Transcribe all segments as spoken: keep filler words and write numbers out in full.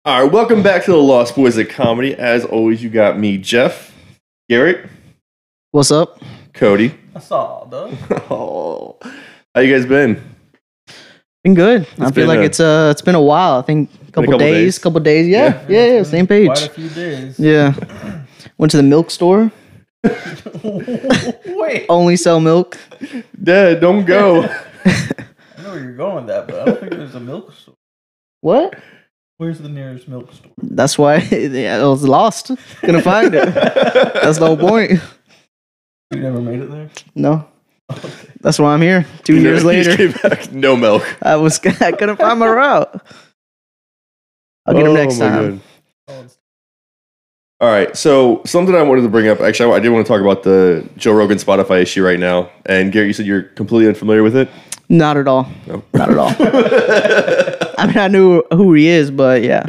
All right, welcome back to the Lost Boys of Comedy. As always, you got me, Jeff, Garrett, What's up? Cody. I saw, though. Oh, how you guys been? Been good. I It's feel been like a- it's uh it's been a while. I think a couple, couple days, days. couple days. Yeah, yeah, yeah. it's Same been page. Quite a few days. Yeah. Went to the milk store. Wait, Only sell milk. Dad, don't go. I know where you're going with that, but I don't think there's a milk store. What? Where's the nearest milk store? That's why I was lost. Couldn't find it. That's the whole point. You never made it there? No. That's why I'm here. Two You know, years he later. came back, no milk. I was I couldn't find my route. I'll get him Oh, next my time. God. Oh, it's- All right, so something I wanted to bring up. Actually, I did want to talk about the Joe Rogan Spotify issue right now. And Garrett, you said you're completely unfamiliar with it. Not at all. No. Not at all. I mean, I knew who he is, but yeah.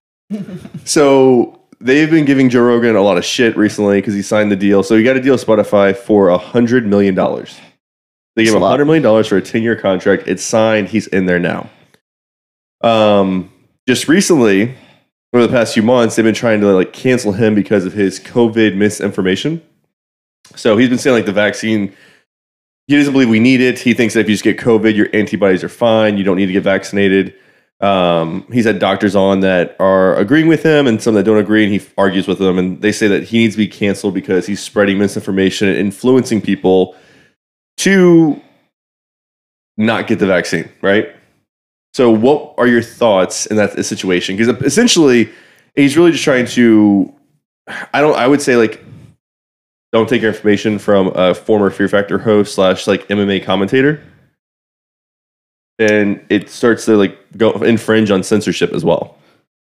So they've been giving Joe Rogan a lot of shit recently because he signed the deal. So he got a deal with Spotify for a hundred million dollars. They gave That's him a a lot. hundred million dollars for a ten year contract. It's signed. He's in there now. Um, just recently, over the past few months, they've been trying to like cancel him because of his COVID misinformation. So he's been saying like the vaccine. He doesn't believe we need it. He thinks that if you just get COVID, your antibodies are fine. You don't need to get vaccinated. Um, he's had doctors on that are agreeing with him and some that don't agree, and he argues with them. And they say that he needs to be canceled because he's spreading misinformation and influencing people to not get the vaccine, right? So what are your thoughts in that situation? Because essentially, he's really just trying to, I don't, I would say like, don't take your information from a former Fear Factor host slash like M M A commentator. And it starts to like go infringe on censorship as well.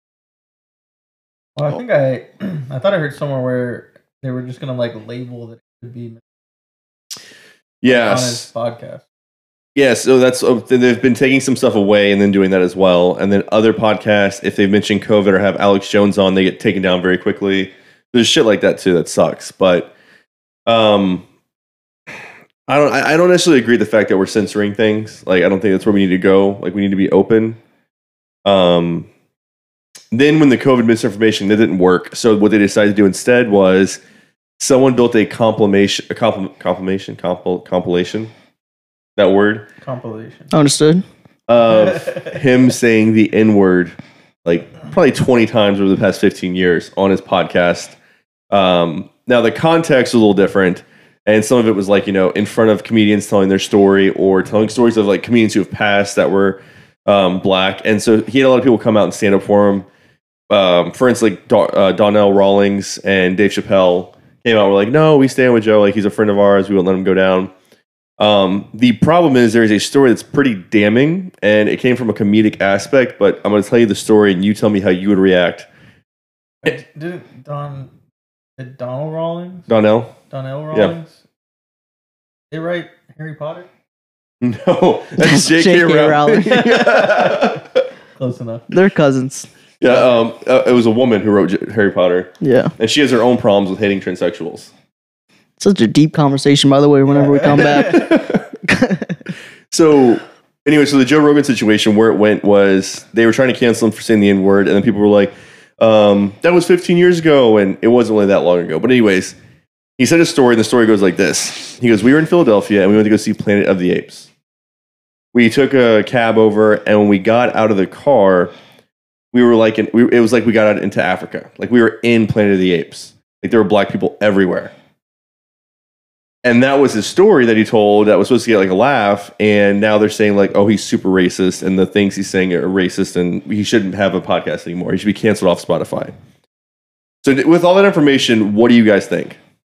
Well, I think I, I thought I heard somewhere where they were just gonna like label that it could be on his Yes. podcast. Yeah, so that's uh, they've been taking some stuff away and then doing that as well. And then other podcasts, if they've mentioned COVID or have Alex Jones on, they get taken down very quickly. There's shit like that too that sucks. But um, I don't I I don't necessarily agree with the fact that we're censoring things. Like I don't think that's where we need to go. Like we need to be open. Um, then when the COVID misinformation that didn't work, so what they decided to do instead was someone built a compilation, a compil- compilation, compil- compilation. That word Compilation. Understood. of him saying the N word like probably twenty times over the past fifteen years on his podcast. Um, now, the context was a little different. And some of it was like, you know, in front of comedians telling their story or telling stories of like comedians who have passed that were um, black. And so he had a lot of people come out and stand up for him. Um, for instance, like Don- uh, Donnell Rawlings and Dave Chappelle came out and were like, no, we stand with Joe. Like, he's a friend of ours. We won't let him go down. Um, the problem is there is a story that's pretty damning, and it came from a comedic aspect, but I'm going to tell you the story, and you tell me how you would react. Didn't Don, did Donald Rawlings, Donnell? Donnell Rawlings, they write Harry Potter? No, that's J K. J K. Rowling. Close enough. They're cousins. yeah, um, uh, it was a woman who wrote J- Harry Potter, Yeah. and she has her own problems with hating transsexuals. Such a deep conversation, by the way, whenever we come back. So, anyway, so the Joe Rogan situation, where it went was they were trying to cancel him for saying the N word, and then people were like, um, that was fifteen years ago, and it wasn't really that long ago. But, anyways, he said a story, and the story goes like this. He goes, we were in Philadelphia, and we went to go see Planet of the Apes. We took a cab over, and when we got out of the car, we were like, in, we, it was like we got out into Africa. Like, we were in Planet of the Apes. Like, there were black people everywhere. And that was his story that he told that was supposed to get like a laugh. And now they're saying like, oh, he's super racist. And the things he's saying are racist and he shouldn't have a podcast anymore. He should be canceled off Spotify. So with all that information, what do you guys think?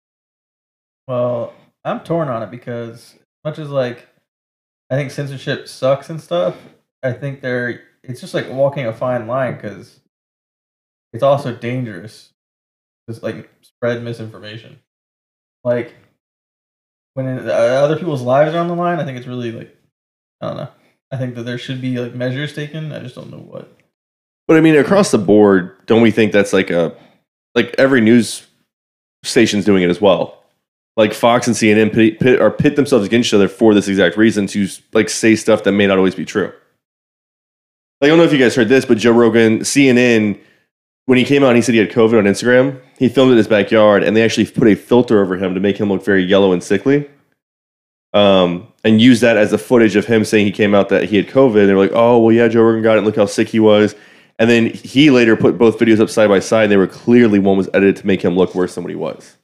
Well, I'm torn on it because as much as like I think censorship sucks and stuff, I think they're it's just like walking a fine line because it's also dangerous. Just like spread misinformation. Like when it, uh, other people's lives are on the line, I think it's really like I don't know. I think that there should be like measures taken. I just don't know what. But I mean, across the board, don't we think that's like a, like every news station's doing it as well? Like Fox and C N N pit, pit, or pit themselves against each other for this exact reason to like say stuff that may not always be true. I don't know if you guys heard this, but Joe Rogan, C N N, when he came out and he said he had COVID on Instagram, he filmed it in his backyard, and they actually put a filter over him to make him look very yellow and sickly. Um, and used that as the footage of him saying he came out that he had COVID. They were like, oh, well, yeah, Joe Rogan got it. Look how sick he was. And then he later put both videos up side by side. And they were clearly, one was edited to make him look worse than what he was.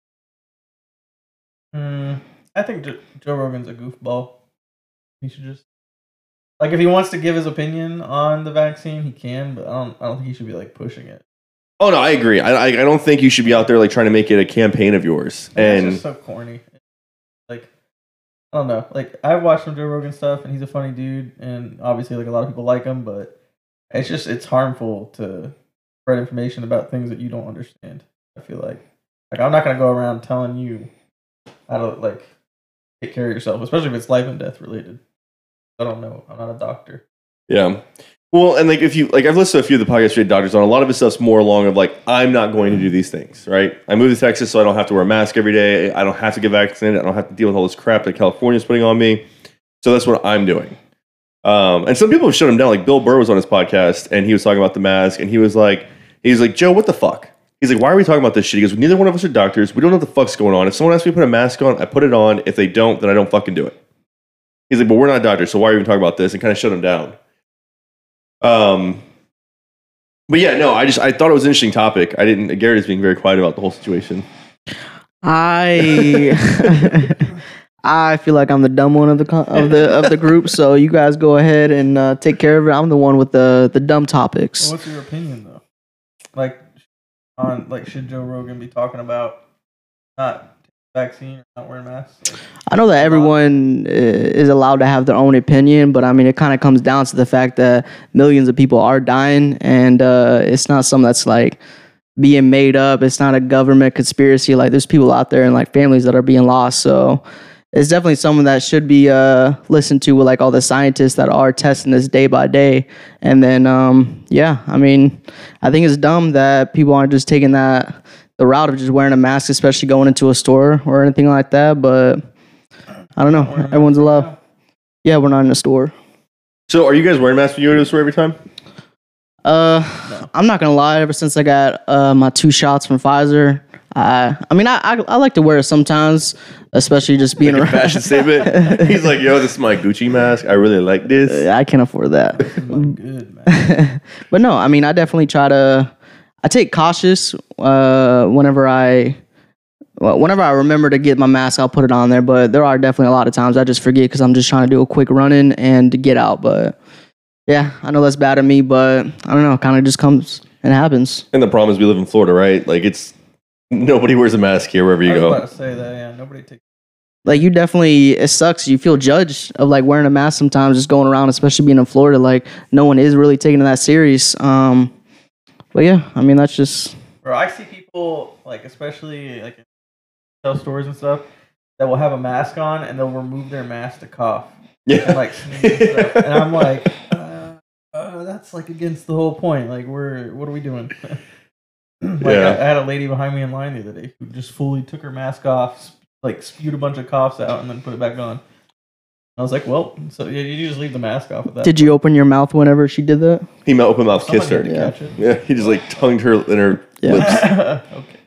Mm, I think Jo- Joe Rogan's a goofball. He should just, like, if he wants to give his opinion on the vaccine, he can, but I don't, I don't think he should be, like, pushing it. Oh, no, I agree. I, I, I don't think you should be out there, like, trying to make it a campaign of yours. Like, and it's just so corny. Like, I don't know. Like, I've watched some Joe Rogan stuff, and he's a funny dude, and obviously, like, a lot of people like him, but it's just, it's harmful to spread information about things that you don't understand, I feel like. Like, I'm not going to go around telling you how to, like, take care of yourself, especially if it's life and death related. I don't know. I'm not a doctor. Yeah. Well, and like if you like, I've listened to a few of the podcasts we had doctors on. A lot of his stuff's more along of like, I'm not going to do these things, right? I moved to Texas, so I don't have to wear a mask every day. I don't have to get vaccinated. I don't have to deal with all this crap that California's putting on me. So that's what I'm doing. Um, and some people have shut him down. Like Bill Burr was on his podcast, and he was talking about the mask, and he was like, he was like, Joe, what the fuck? He's like, why are we talking about this shit? He goes, neither one of us are doctors. We don't know what the fuck's going on. If someone asks me to put a mask on, I put it on. If they don't, then I don't fucking do it. He's like, but we're not doctors, so why are you even talking about this? And kind of shut him down. Um, but yeah, no, I just I thought it was an interesting topic. I didn't. Garrett is being very quiet about the whole situation. I I feel like I'm the dumb one of the co- of the of the group. So you guys go ahead and uh, take care of it. I'm the one with the the dumb topics. Well, what's your opinion though? Like on like should Joe Rogan be talking about not vaccine or not wearing masks? Like, I know that everyone uh, is allowed to have their own opinion, but I mean, it kind of comes down to the fact that millions of people are dying, and uh, it's not something that's like being made up. It's not a government conspiracy. Like, there's people out there and like families that are being lost. So it's definitely something that should be uh, listened to with like all the scientists that are testing this day by day. And then, um, yeah, I mean, I think it's dumb that people aren't just taking that the route of just wearing a mask, especially going into a store or anything like that. But I don't know. Everyone's allowed. Yeah, we're not in a store. So, are you guys wearing masks when you go to the store every time? Uh, no. I'm not gonna lie. Ever since I got uh, my two shots from Pfizer, I, I mean, I, I I like to wear it sometimes, especially just being like around. Fashion statement. He's like, "Yo, this is my Gucci mask. I really like this. I can't afford that." Good, man. But no, I mean, I definitely try to. I take cautious uh, whenever I. Well, whenever I remember to get my mask, I'll put it on there. But there are definitely a lot of times I just forget because I'm just trying to do a quick run in and to get out. But yeah, I know that's bad of me, but I don't know. It kind of just comes and happens. And the problem is we live in Florida, right? Like, it's nobody wears a mask here wherever you I was go. about to say that, yeah. Nobody takes. Like, you definitely, it sucks. You feel judged of like wearing a mask sometimes, just going around, especially being in Florida. Like, no one is really taking it that serious. Um, but yeah, I mean, that's just. Bro, I see people like, especially like in sell stores and stuff, that will have a mask on and they'll remove their mask to cough. Yeah, And like sneeze and stuff. And I'm like, uh, uh, that's like against the whole point. Like, we're what are we doing? like, Yeah. I, I had a lady behind me in line the other day who just fully took her mask off, sp- like spewed a bunch of coughs out, and then put it back on. I was like, well, so yeah, you just leave the mask off with that. Did you open your mouth whenever she did that? he mou- open mouth kissed her. Somebody had to Yeah. catch it. Yeah, he just like tongued her in her Yeah. lips. Okay.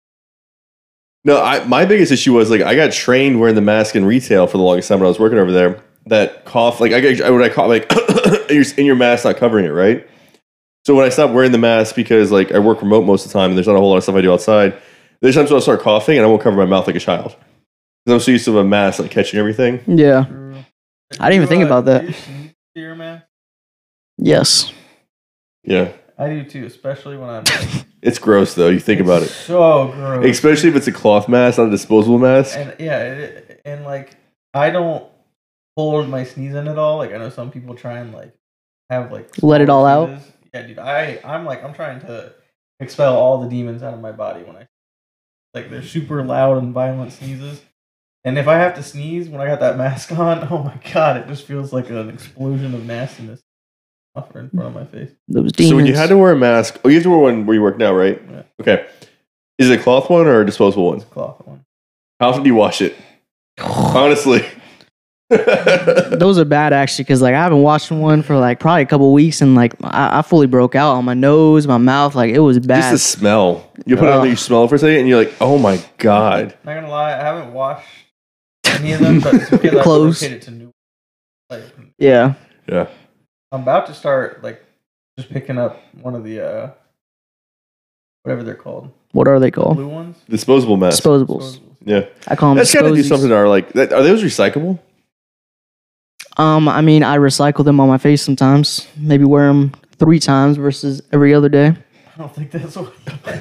No, I, my biggest issue was like I got trained wearing the mask in retail for the longest time when I was working over there. That cough, like I get, when I cough, like you're in your mask, not covering it, right? So when I stopped wearing the mask because like I work remote most of the time and there's not a whole lot of stuff I do outside, there's times when I'll start coughing and I won't cover my mouth like a child because I'm so used to a mask like catching everything. Yeah. True. I didn't even think about that. Do you sneeze to your mask? Yes. Yeah, I do too, especially when I'm like, it's gross though. You think about it, so gross. especially if it's a cloth mask, not a disposable mask. And yeah, it, and like I don't hold my sneeze in at all. Like I know some people try and like have like Let it all out? sneezes. Yeah, dude. I I'm like I'm trying to expel all the demons out of my body when I like they're super loud and violent sneezes. And if I have to sneeze when I got that mask on, oh my god, it just feels like an explosion of nastiness off in front of my face. Those demons. So when you had to wear a mask, oh, you have to wear one where you work now, right? Yeah. Okay. Is it a cloth one or a disposable one? It's a cloth one. How often do you wash it? Honestly, Those are bad actually, because like I haven't watched one for like probably a couple weeks, and like I, I fully broke out on my nose, my mouth, like it was bad. Just the smell. You put it on there, you smell it for a second, and you're like, oh my god. Not gonna lie, I haven't washed any of them, but it's because I Clothes. rotated to new. Like, Yeah. Yeah. I'm about to start like just picking up one of the uh whatever they're called, What are they called? blue ones. Disposable mask. Disposables. Yeah. I call them That's got to do disposies. something to our like. That, are those recyclable? Um, I mean, I recycle them on my face sometimes. Maybe wear them three times versus every other day. I don't think that's what.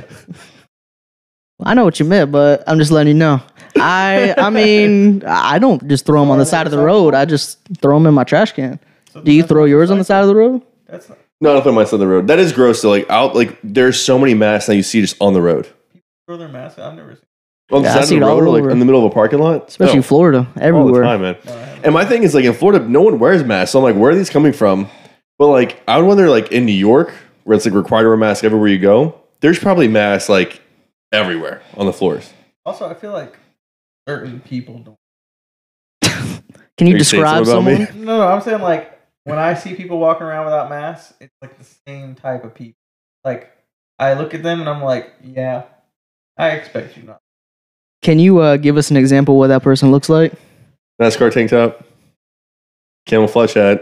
I know what you meant, but I'm just letting you know. I I mean, I don't just throw them on the side of the road. I just throw them in my trash can. So Do you that's throw not yours on the side of the road? That's not. No, I don't put my son on the road. That is gross. Though. Like out, like there's so many masks that you see just on the road. Throw their mask. I've never seen. On the Yeah, I side of see the it all road, or like over. in the middle of a parking lot, Especially No. Florida, all the everywhere. time, man. No, I haven't. And my thing is like in Florida, no one wears masks. So I'm like, where are these coming from? But like, I would wonder like in New York, where it's like required to wear a mask everywhere you go. There's probably masks like everywhere on the floors. Also, I feel like certain people don't. Can you Are you saying describe something about someone? me? No, no, I'm saying like when I see people walking around without masks, it's like the same type of people. Like I look at them and I'm like, yeah, I expect you not. Can you uh, give us an example what that person looks like? NASCAR tank top, camouflage hat,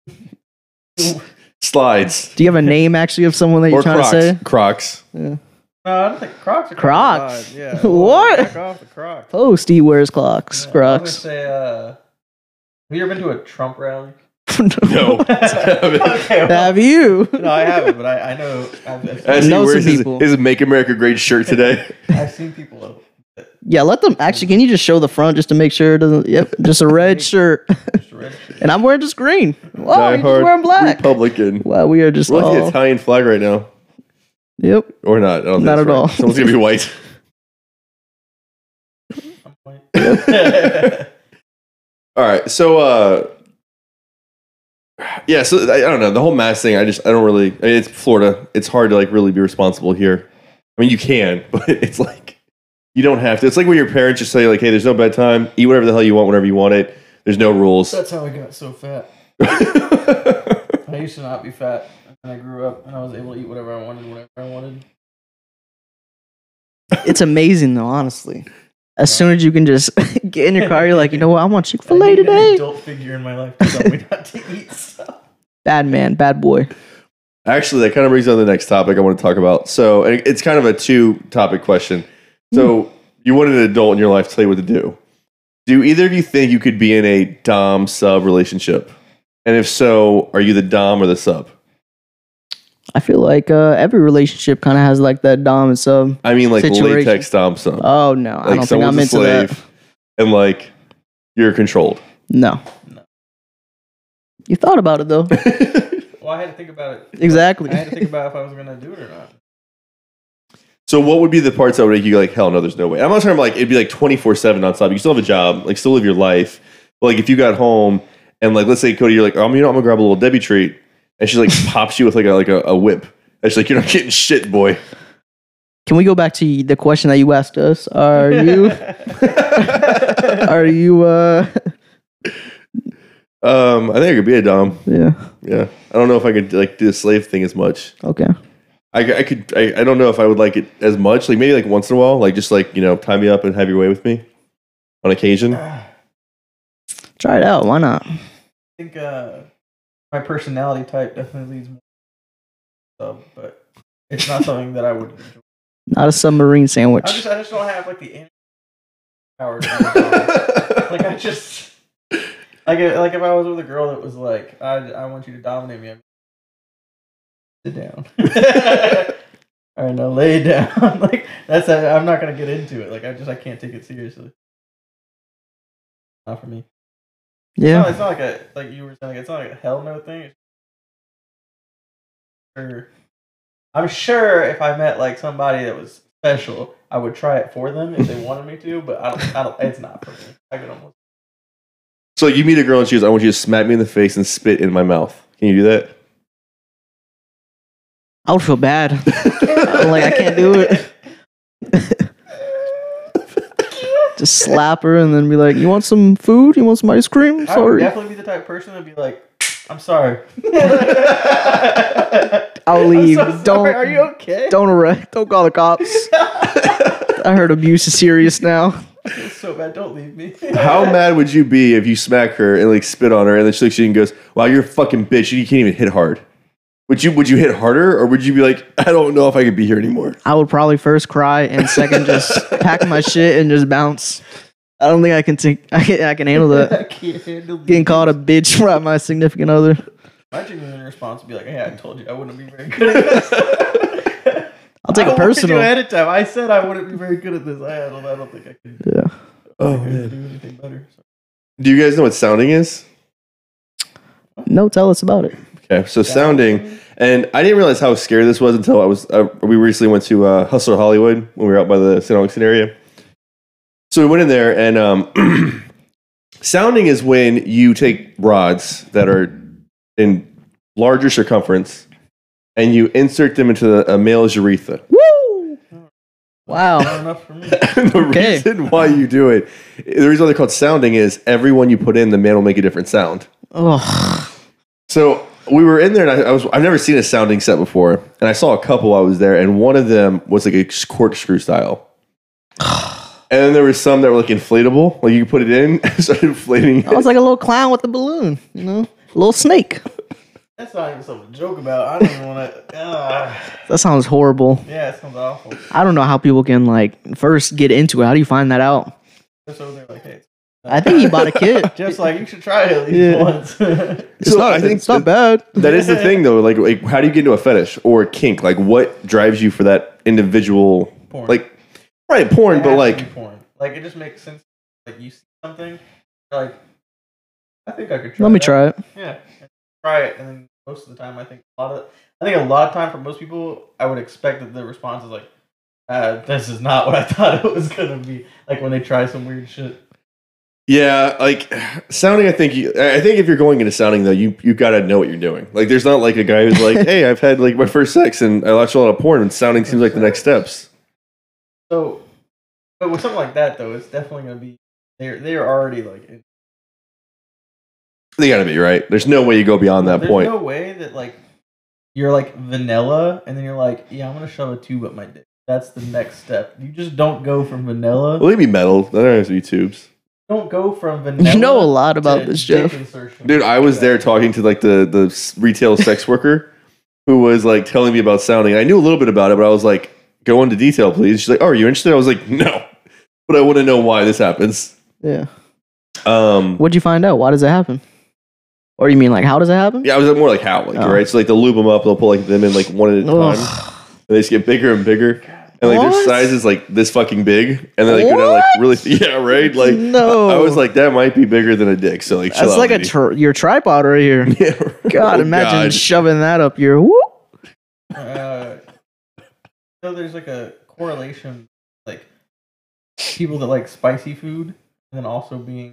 slides, Do you have a name actually of someone that or you're trying Crocs. to say? Crocs. Yeah. No, I don't think Crocs are Crocs? Crocs. Yeah. What? Back off the Crocs. Post, he wears clocks. Yeah, I was Crocs. gonna say, uh, have you ever been to a Trump rally? No. Okay, well, Have you? no, I haven't, but I, I know. I've, I've, As seen, he know some wears his, people. his "Make America Great" shirt today. I've seen people. Yeah, let them. Actually, can you just show the front just to make sure it doesn't? Yep, just a red shirt. Just red shit. And I'm wearing just green. Wow, Die you're just hard wearing black. Republican. Wow, we are just We're like the all. Italian flag right now, Yep. or not? I don't think Not that's at right. all. Someone's gonna be white. I'm white. All right, so uh, yeah, so I, I don't know the whole mask thing. I just I don't really. I mean, it's Florida. It's hard to like really be responsible here. I mean, you can, but it's like you don't have to. It's like when your parents just say like, "Hey, there's no bedtime. Eat whatever the hell you want, whenever you want it. There's no rules." That's how I got so fat. I used to not be fat, and I grew up, and I was able to eat whatever I wanted, whenever I wanted. It's amazing though, honestly. As soon as you can just get in your car, you're like, you know what? I want Chick I Fil A need an today. adult figure in my life to tell me not to eat stuff. Bad man, bad boy. Actually, that kind of brings on the next topic I want to talk about. So, and it's kind of a two-topic question. So, you want an adult in your life to tell you what to do. Do either of you think you could be in a dom sub relationship? And if so, are you the dom or the sub? I feel like uh, every relationship kind of has like that dom and sub. I mean, like Situation. latex dom sub. Oh no, I like don't think someone's I'm a into slave, that. and like you're controlled. No. No. You thought about it though. Well, I had to think about it. Exactly. I had to think about if I was gonna do it or not. So, what would be the parts that would make you like, hell no, there's no way? I'm not talking about like it'd be like twenty-four seven nonstop. You still have a job, like still live your life. But like if you got home and like let's say Cody, you're like, oh, you know, I'm gonna grab a little Debbie treat, and she like pops you with like a like a, a whip. And she's like, you're not getting shit, boy. Can we go back to the question that you asked us? Are you are you uh Um, I think I could be a dom. yeah. Yeah, I don't know if I could like do the slave thing as much. Okay. I, I could. I, I don't know if I would like it as much. Like maybe like once in a while, like just like you know, tie me up and have your way with me on occasion. I Try it out. Why not? think uh, my personality type definitely leads more sub, but it's not something that I would enjoy. Not a submarine I sandwich. just I just don't have like the energy power. To do it. Like I just like if- like if I was with a girl that was like I I want you to dominate me. I'd be, sit down. All right, now lay down. Like that's i I'm not gonna get into it. Like I just I can't take it seriously. Not for me. Yeah. No, it's not like a like you were saying. Like, it's not like a hell no thing. It's sure, I'm sure if I met like somebody that was special, I would try it for them if they wanted me to. But I don't. I don't. It's not for me. I could almost. So you meet a girl and she goes, "I want you to smack me in the face and spit in my mouth." Can you do that? I would feel bad. I'm like I can't do it. Just slap her and then be like, "You want some food? You want some ice cream?" I would Sorry. definitely be the type of person that'd be like, "I'm sorry." I'll leave. I'm so sorry. Don't. Are you okay? Don't arrest. Don't call the cops. I heard abuse is serious now. I feel so bad. Don't leave me. How mad would you be if you smack her and like spit on her and then she looks at you and goes, "Wow, you're a fucking bitch. You can't even hit hard." Would you would you hit harder or would you be like, "I don't know if I could be here anymore"? I would probably first cry and second just pack my shit and just bounce. I don't think I can take. I can. I can handle I that. can't handle Getting called a bitch by my significant other. My genuine response would be like, "Hey, I told you I wouldn't be very good at this." I'll take I it personal. warned you ahead of time. I said I wouldn't be very good at this. I don't. I don't think I could. Yeah. Oh I could man. do anything better. So. Do you guys know what sounding is? No, tell us about it. Okay, so sounding, and I didn't realize how scary this was until I was. Uh, we recently went to uh, Hustler Hollywood when we were out by the Saint Augustine area. So we went in there, and um, sounding is when you take rods that are in larger circumference, and you insert them into the, a male's urethra. Woo! Wow. Not enough for me. the Okay. reason why you do it, the reason why they're called sounding is every one you put in, the man will make a different sound. Oh. So we were in there, and I, I was I've never seen a sounding set before, and I saw a couple while I was there, and one of them was like a corkscrew style. And then there was some that were like inflatable, like you could put it in and start inflating I was it. like a little clown with a balloon, you know, a little snake. That's not even something to joke about. I don't even want to. Uh, That sounds horrible. yeah, it sounds awful. I don't know how people can like first get into it. How do you find that out? Just over there, like, hey. I think he bought a kit. Just like you should try it at least Yeah. once. It's So not, I think it's not bad. That is the thing, though. Like, like, how do you get into a fetish or a kink? Like, what drives you for that individual? Porn. Like, right, porn, It but has to like, be porn. Like it just makes sense. Like you see something, you're like, I think I could try. Let me that. try it. Yeah, and try it, and then most of the time, I think a lot of, I think a lot of time for most people, I would expect that the response is like, uh, "This is not what I thought it was gonna be." Like when they try some weird shit. yeah, like sounding. I think you, I think if you're going into sounding though, you you gotta know what you're doing. Like, there's not like a guy who's like, "Hey, I've had like my first sex and I watched a lot of porn," and sounding seems like the next steps. So, but with something like that though, it's definitely gonna be they're they're already like. In, They gotta be right. There's no way you go beyond that there's point. no way that like you're like vanilla, and then you're like, yeah, I'm gonna shove a tube up my dick. That's the next step. You just don't go from vanilla. Well, it'd be metal. That doesn't have to be tubes. Don't go from vanilla. You know a lot about to this, dick Jeff. insertion. Dude, I was there talking to like the the s- retail sex worker who was like telling me about sounding. I knew a little bit about it, but I was like, "Go into detail, please." She's like, "Oh, are you interested?" I was like, "No," but I want to know why this happens. Yeah. Um, What'd you find out? Why does it happen? Or you mean like how does it happen? yeah, I was more like how, like Oh. right. So like they'll lube them up, they'll pull like them in like one at a time, Ugh. and they just get bigger and bigger. And like their What? size is like this fucking big, and then they go down like really, yeah, right. Like No. I was like, that might be bigger than a dick. So like, chill That's out, like a lady. tr- your tripod right here. yeah. God, Oh, imagine God. shoving that up your whoop. Uh, so there's like a correlation, like people that like spicy food, and then also being.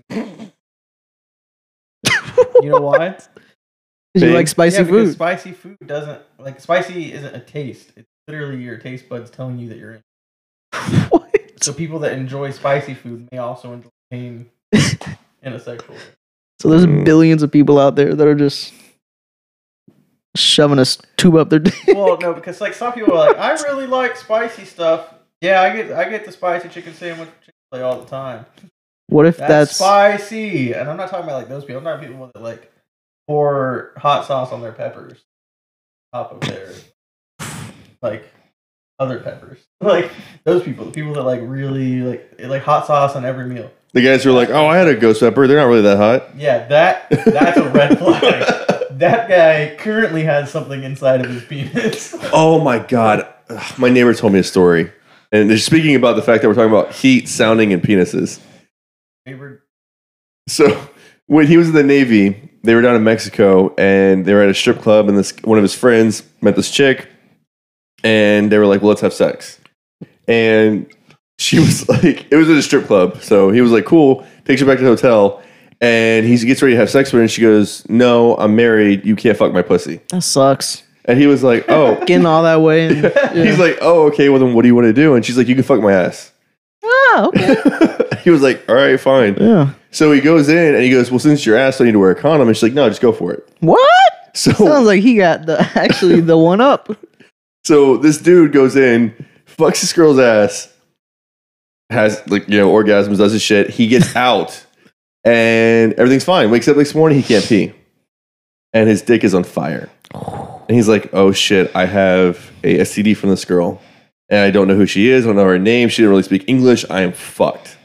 You know why? 'Cause you Big? like spicy yeah, because food. spicy food doesn't like spicy isn't a taste. It's literally your taste buds telling you that you're in. What? So people that enjoy spicy food may also enjoy pain in a sexual way. So there's Mm. billions of people out there that are just shoving a s- tube up their dick. Well, no, because like some people are like, I really like spicy stuff. Yeah, I get I get the spicy chicken sandwich from Chick-fil-A all the time. What if That's, that's, spicy, and I'm not talking about like those people. I'm talking about people that like pour hot sauce on their peppers, top of their like other peppers. Like those people, the people that like really like like hot sauce on every meal. The guys who are like, "Oh, I had a ghost pepper. They're not really that hot." Yeah, that that's a red flag. That guy currently has something inside of his penis. Oh my god, Ugh, my neighbor told me a story, and they're speaking about the fact that we're talking about heat, sounding, and penises. Favorite. So when he was in the Navy, they were down in Mexico, and they were at a strip club, and this one of his friends met this chick, and they were like, "Well, let's have sex," and she was like, "It was at a strip club," so he was like, "Cool," takes her back to the hotel. And he gets ready to have sex with her, and she goes, "No, I'm married. You can't fuck my pussy." that sucks. And he was like, "Oh." Getting all that way. And, yeah. He's like, "Oh, okay. Well, then what do you want to do?" And she's like, "You can fuck my ass." ah, okay. He was like, all right, fine. Yeah. So he goes in and he goes, well, since you're asked, I need to wear a condom. And she's like, no, just go for it. What? So Sounds like he got the actually the one up. So this dude goes in, fucks this girl's ass, has like, you know, orgasms, does his shit. He gets out and everything's fine. Wakes up next morning, he can't pee. And his dick is on fire. And he's like, oh shit, I have a S T D from this girl. And I don't know who she is. I don't know her name. She didn't really speak English. I am fucked.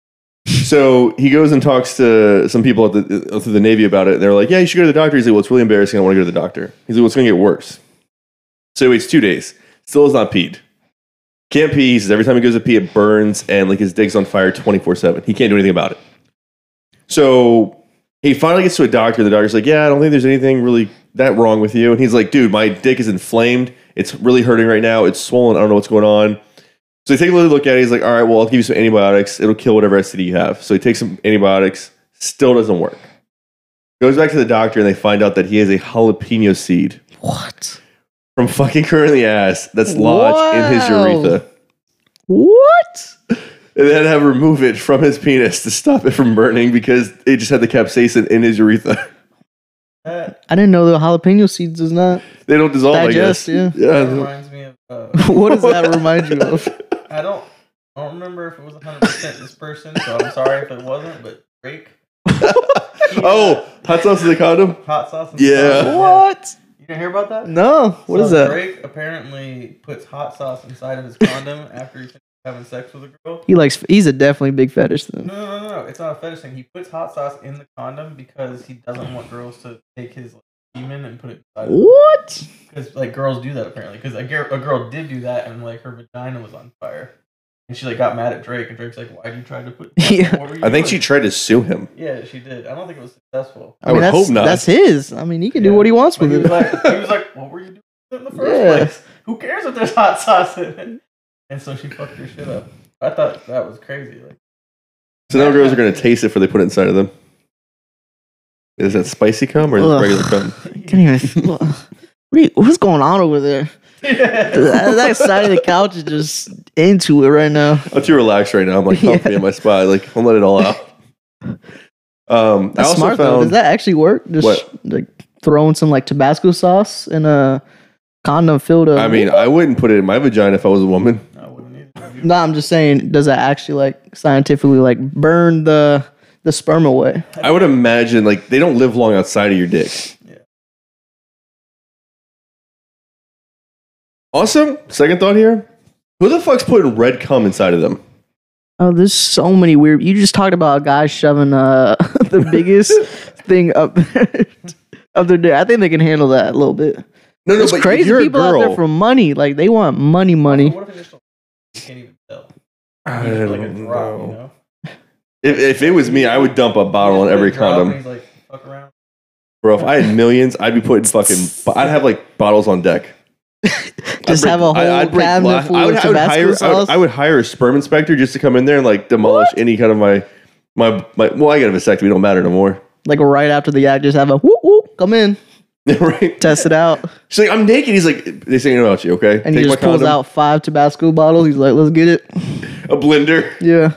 So he goes and talks to some people at the, through the Navy about it. They're like, yeah, you should go to the doctor. He's like, well, it's really embarrassing. I want to go to the doctor. He's like, well, it's going to get worse. So he waits two days. Still has not peed. Can't pee. He says every time he goes to pee, it burns. And like his dick's on fire twenty-four seven. He can't do anything about it. So he finally gets to a doctor. The doctor's like, yeah, I don't think there's anything really that wrong with you. And he's like, dude, my dick is inflamed. It's really hurting right now. It's swollen. I don't know what's going on. So they take a little look at it. He's like, all right, well, I'll give you some antibiotics. It'll kill whatever S T D you have. So he takes some antibiotics. Still doesn't work. Goes back to the doctor and they find out that he has a jalapeno seed. What? From fucking her in the ass that's lodged wow. in his urethra. What? And they had to have remove it from his penis to stop it from burning because it just had the capsaicin in his urethra. Uh, I didn't know the jalapeno seeds does not. They don't dissolve, digest, I guess. Yeah. yeah. That reminds me of. Uh, what does that remind you of? I don't. I don't remember if it was one hundred percent this person, so I'm sorry if it wasn't. But Drake. Oh, hot sauce in the condom. Hot sauce. In Yeah. condom. What? You didn't hear about that? No. What so is that? Drake apparently puts hot sauce inside of his condom after he's having sex with a girl. He likes. He's a definitely big fetish then. No, no, no, no. It's not a fetish thing. He puts hot sauce in the condom because he doesn't want girls to take his like, semen and put it inside. What? Because like girls do that apparently. Because a, girl- a girl did do that and like her vagina was on fire, and she like got mad at Drake. And Drake's like, "Why did you try to put?" Yeah. What were you I think doing?" she tried to sue him. Yeah, she did. I don't think it was successful. I, I mean, would that's, hope not. That's his. I mean, he can Yeah. do what he wants But with he it. was like, he was like, "What were you doing in the first Yeah. place? Who cares if there's hot sauce in it?" And so she fucked her shit up. I thought that was crazy. Like, So now girls are going to taste it before they put it inside of them. Is that spicy cum or is it Ugh. regular cum? I can't even. What, are you, what's going on over there? that, that side of the couch is just into it right now. I'm too relaxed right now. I'm like comfy Yeah. in my spot. Like, I'll let it all out. Um, I That's also smart though. found Does that actually work? Just What? like throwing some like Tabasco sauce in a condom filled up. I mean, I wouldn't put it in my vagina if I was a woman. I wouldn't either. no, I'm just saying, does that actually like scientifically like burn the the sperm away? I would imagine like they don't live long outside of your dick. Yeah. Also, second thought here: who the fuck's putting red cum inside of them? Oh, there's so many weird. You just talked about a guy shoving uh the biggest thing up up their dick. I think they can handle that a little bit. No, no, It's but if crazy you're a people out girl, there for money. Like they want money, money. What if it just you can't even tell? I It's like a don't drop, know. you know? If, if it was me, I would dump a bottle You on just every put a drop and condom, he's like, fuck around. bro. If I had millions, I'd be putting fucking. I'd have like bottles on deck. Just I'd have a whole break- I- I'd break cabinet glass- full I would, of I would Tabasco hire. I would, sauce. I would hire a sperm inspector just to come in there and like demolish any kind of my my my. Well, I got a vasectomy. It don't matter no more. like right after the act, just have a whoop whoop. Come in, Right? test it out, She's like, I'm naked. He's like, they saying about you, okay? and he Take my just pulls condom, out five Tabasco bottles. He's like, "Let's get it." a blender. Yeah,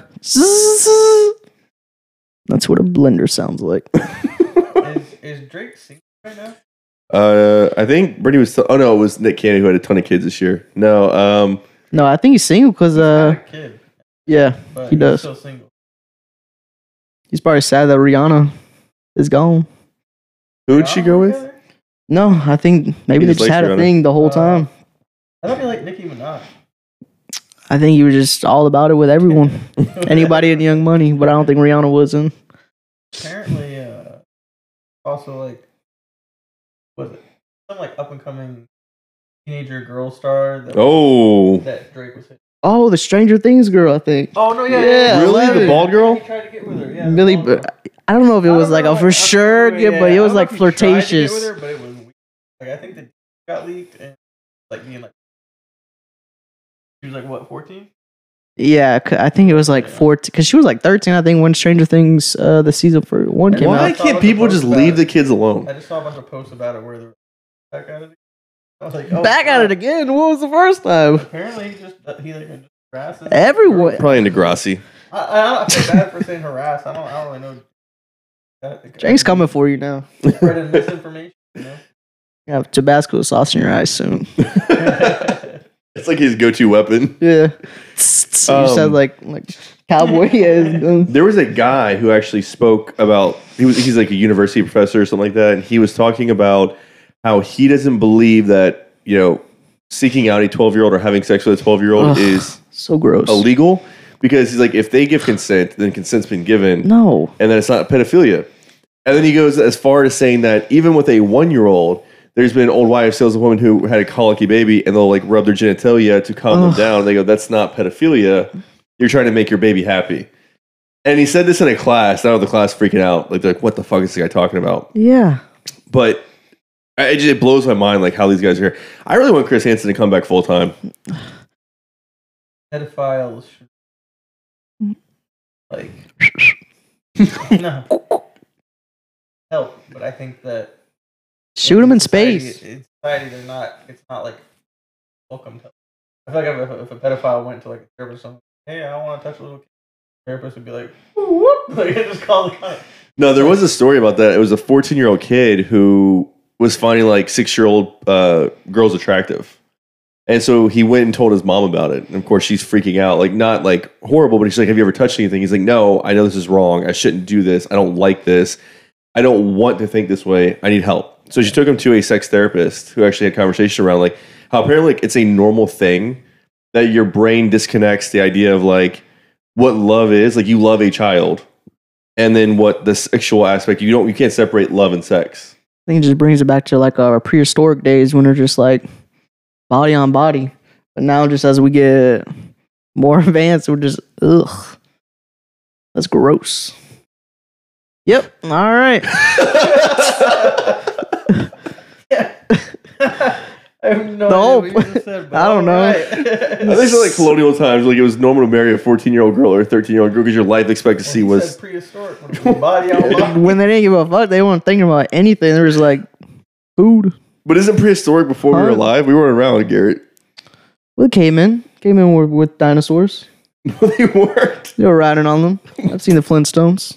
that's what a blender sounds like. Is, is Drake single right now? Uh, I think Brittany was. Oh no, it was Nick Cannon who had a ton of kids this year. No, um, No, I think he's single because He's uh, got a kid, yeah, but he he's does. still single. He's probably sad that Rihanna is gone. who would she go with? Together? No, I think maybe He they just just likes had a Rihanna. thing the whole Uh, time. I thought he liked Nicki Minaj. I think he was just all about it with everyone, anybody in Young Money, but I don't think Rihanna was in. Apparently, uh, also like, was it some like up and coming teenager girl star that, Oh, that Drake was hitting? Oh, the Stranger Things girl, I think. Oh no, yeah, Yeah, yeah, really? eleven. The bald girl? He tried to get with her. Yeah, the Billy, bald girl. I don't know if it I was don't like know, a for like, sure yeah, good, but I it don't was know like if he tried to get flirtatious. with her, but it was weird. Like I think the got leaked and like being like she was like what fourteen? Yeah, c- I think it was like fourteen, because she was like thirteen, I think, when Stranger Things, uh, the season for one came why out. can't people just leave the kids alone? I just saw a bunch of posts about it where they're back at it. I was like, oh, Back at God. it again. What was the first time? Apparently, he just he like just grasses Everyone- Probably into Degrassi. I, I feel bad for saying harass. I don't. I don't really know. That, Jake's coming for you now. Spreading misinformation. You know? You have Tabasco sauce in your eyes soon. It's like his go-to weapon. Yeah. You sound Um, like like cowboy. Yeah. There was a guy who actually spoke about. He was he's like a university professor or something like that, and he was talking about how he doesn't believe that you know seeking out a twelve-year-old or having sex with a twelve-year-old Ugh, is so gross. illegal because he's like if they give consent, then consent's been given, No. and then it's not pedophilia. And then he goes as far as saying that even with a one-year-old, there's been old wives, saleswomen who had a colicky baby, and they'll like rub their genitalia to calm Ugh. them down. They go, "That's not pedophilia. You're trying to make your baby happy." And he said this in a class. I know the class freaking out. Like, they're like, what the fuck is this guy talking about? Yeah. But I- it just it blows my mind, like how these guys are here. I really want Chris Hansen to come back full time. Pedophiles should like no help, but I think that Shoot him in society- space. In society, they're not. It's not like welcome to. I feel like if, if a pedophile went to like a therapist, or something, hey, I don't want to touch a little kid. The therapist would be like, whoop, like just call the cops. No, there was a story about that. It was a fourteen-year-old kid who was finding like six-year-old uh, girls attractive. And so he went and told his mom about it. And of course, she's freaking out. Like, not like horrible, but she's like, have you ever touched anything? He's like, no, I know this is wrong. I shouldn't do this. I don't like this. I don't want to think this way. I need help. So she took him to a sex therapist who actually had conversation around like how apparently like, it's a normal thing that your brain disconnects the idea of like what love is. Like, you love a child. And then what the sexual aspect, you don't, you can't separate love and sex. I think it just brings it back to like our prehistoric days when they're just like body on body. But now, just as we get more advanced, we're just ugh. That's gross. Yep. All right. I have no No. idea what you just said, but I don't know. alright. I think it's like colonial times, like it was normal to marry a fourteen-year-old girl or a thirteen-year-old girl because your life expectancy Well, he was. said prehistoric. When it was body on body. When they didn't give a fuck, they weren't thinking about anything. They were just like food. But isn't prehistoric before we were Huh? alive? We weren't around, Garrett. Well, cavemen. Cavemen were with dinosaurs. No, they weren't. They were riding on them. I've seen the Flintstones.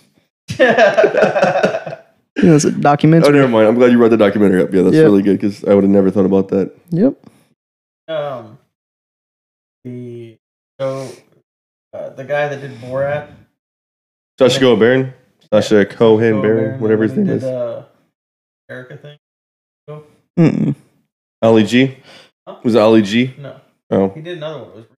You know, it's a Oh, documentary. never mind. I'm glad you brought the documentary up. Yeah, that's Yep. really good because I would have never thought about that. Yep. um, the so uh, the guy that did Borat, Sacha Cohen Baron, Sacha Cohen Go Baron, Baron, whatever his when he name did, is. Uh, Erica thing. Mm-mm. Ali G. Huh? Was it Ali G? No, Oh, he did another one. It was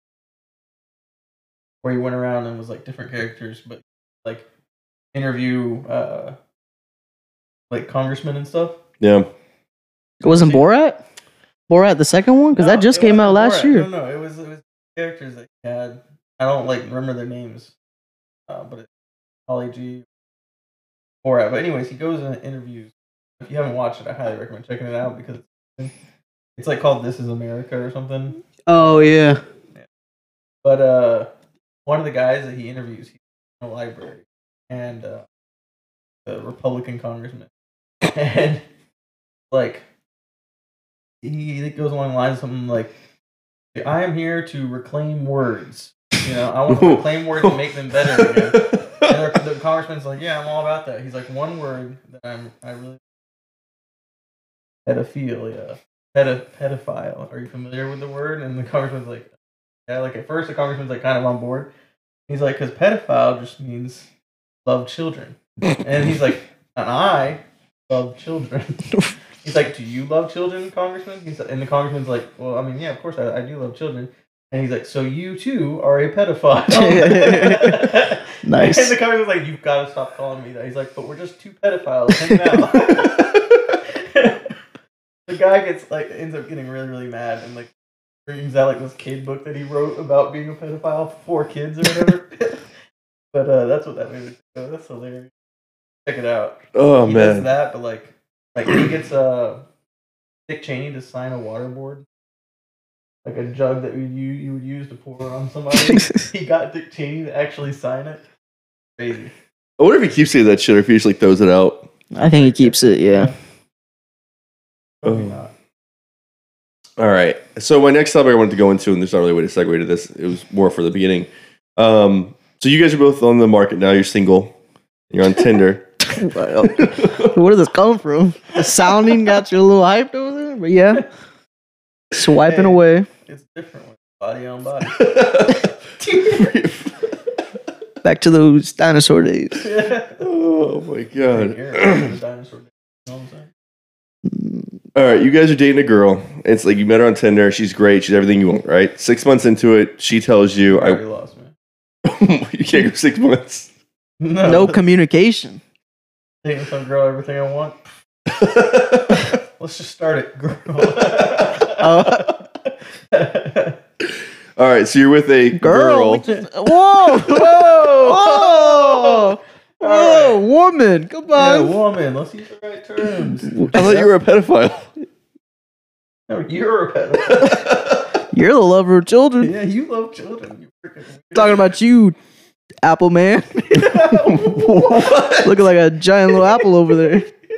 where he went around and was like different characters, but like interview uh like congressmen and stuff. yeah. It wasn't Borat? Borat the second one? Because No, that just it came out wasn't last Borat. year. No, no, it was it was characters that he had. I don't like remember their names, uh, but it's Ollie G, Borat. But anyways, he goes and interviews. If you haven't watched it, I highly recommend checking it out because it's, it's like called "This Is America" or something. Oh, yeah. But uh, one of the guys that he interviews, he's in a library, and uh, the Republican congressman, and like he, he goes along the lines of something like, "I am here to reclaim words. You know, I want to reclaim words and make them better again." And the, the congressman's like, "Yeah, I'm all about that." He's like, "One word that I'm I really pedophilia, Pedi- pedophile. Are you familiar with the word?" And the congressman's like, "Yeah." Like at first, the congressman's like kind of on board. He's like, "Because pedophile just means love children," and he's like, "And I love children." He's like, "Do you love children, Congressman?" He's and the congressman's like, "Well, I mean, yeah, of course I, I do love children." And he's like, "So you too are a pedophile." Nice. And the congressman's like, "You've got to stop calling me that." He's like, "But we're just two pedophiles hanging out." The guy gets like ends up getting really really mad and like brings out like this kid book that he wrote about being a pedophile for kids or whatever. But uh, that's what that movie. Oh, that's hilarious. Check it out. Oh, he man. does that, but like, like he gets uh, Dick Cheney to sign a water board, like a jug that you you would use to pour on somebody. He got Dick Cheney to actually sign it. Crazy. I wonder if he keeps saying that shit or if he just like throws it out. I think he keeps it, yeah. Probably Oh. not. All right. So my next topic I wanted to go into, and there's not really a way to segue to this. It was more for the beginning. Um, So you guys are both on the market now. You're single. You're on Tinder. Where did this come from? The sounding got you a little hyped over there, but yeah, swiping Hey. away. It's different when body on body. Back to those dinosaur days. Oh my god. You're a dinosaur. You know what I'm saying? All right, you guys are dating a girl. It's like you met her on Tinder. She's great. She's everything you want, right? Six months into it, she tells you, I already "I lost, man. you can't go six months." No, No communication. dating some girl, everything I want. Let's just start it, girl. Uh, All right, so you're with a girl. Girl. Whoa, whoa, whoa, whoa, woman. Come yeah, on. woman. Let's use the right terms. I thought you were a pedophile. No, you're a pedophile. You're the lover of children. Yeah, you love children. You freaking weird. Talking about you, Apple Man. What? Looking like a giant little apple over there.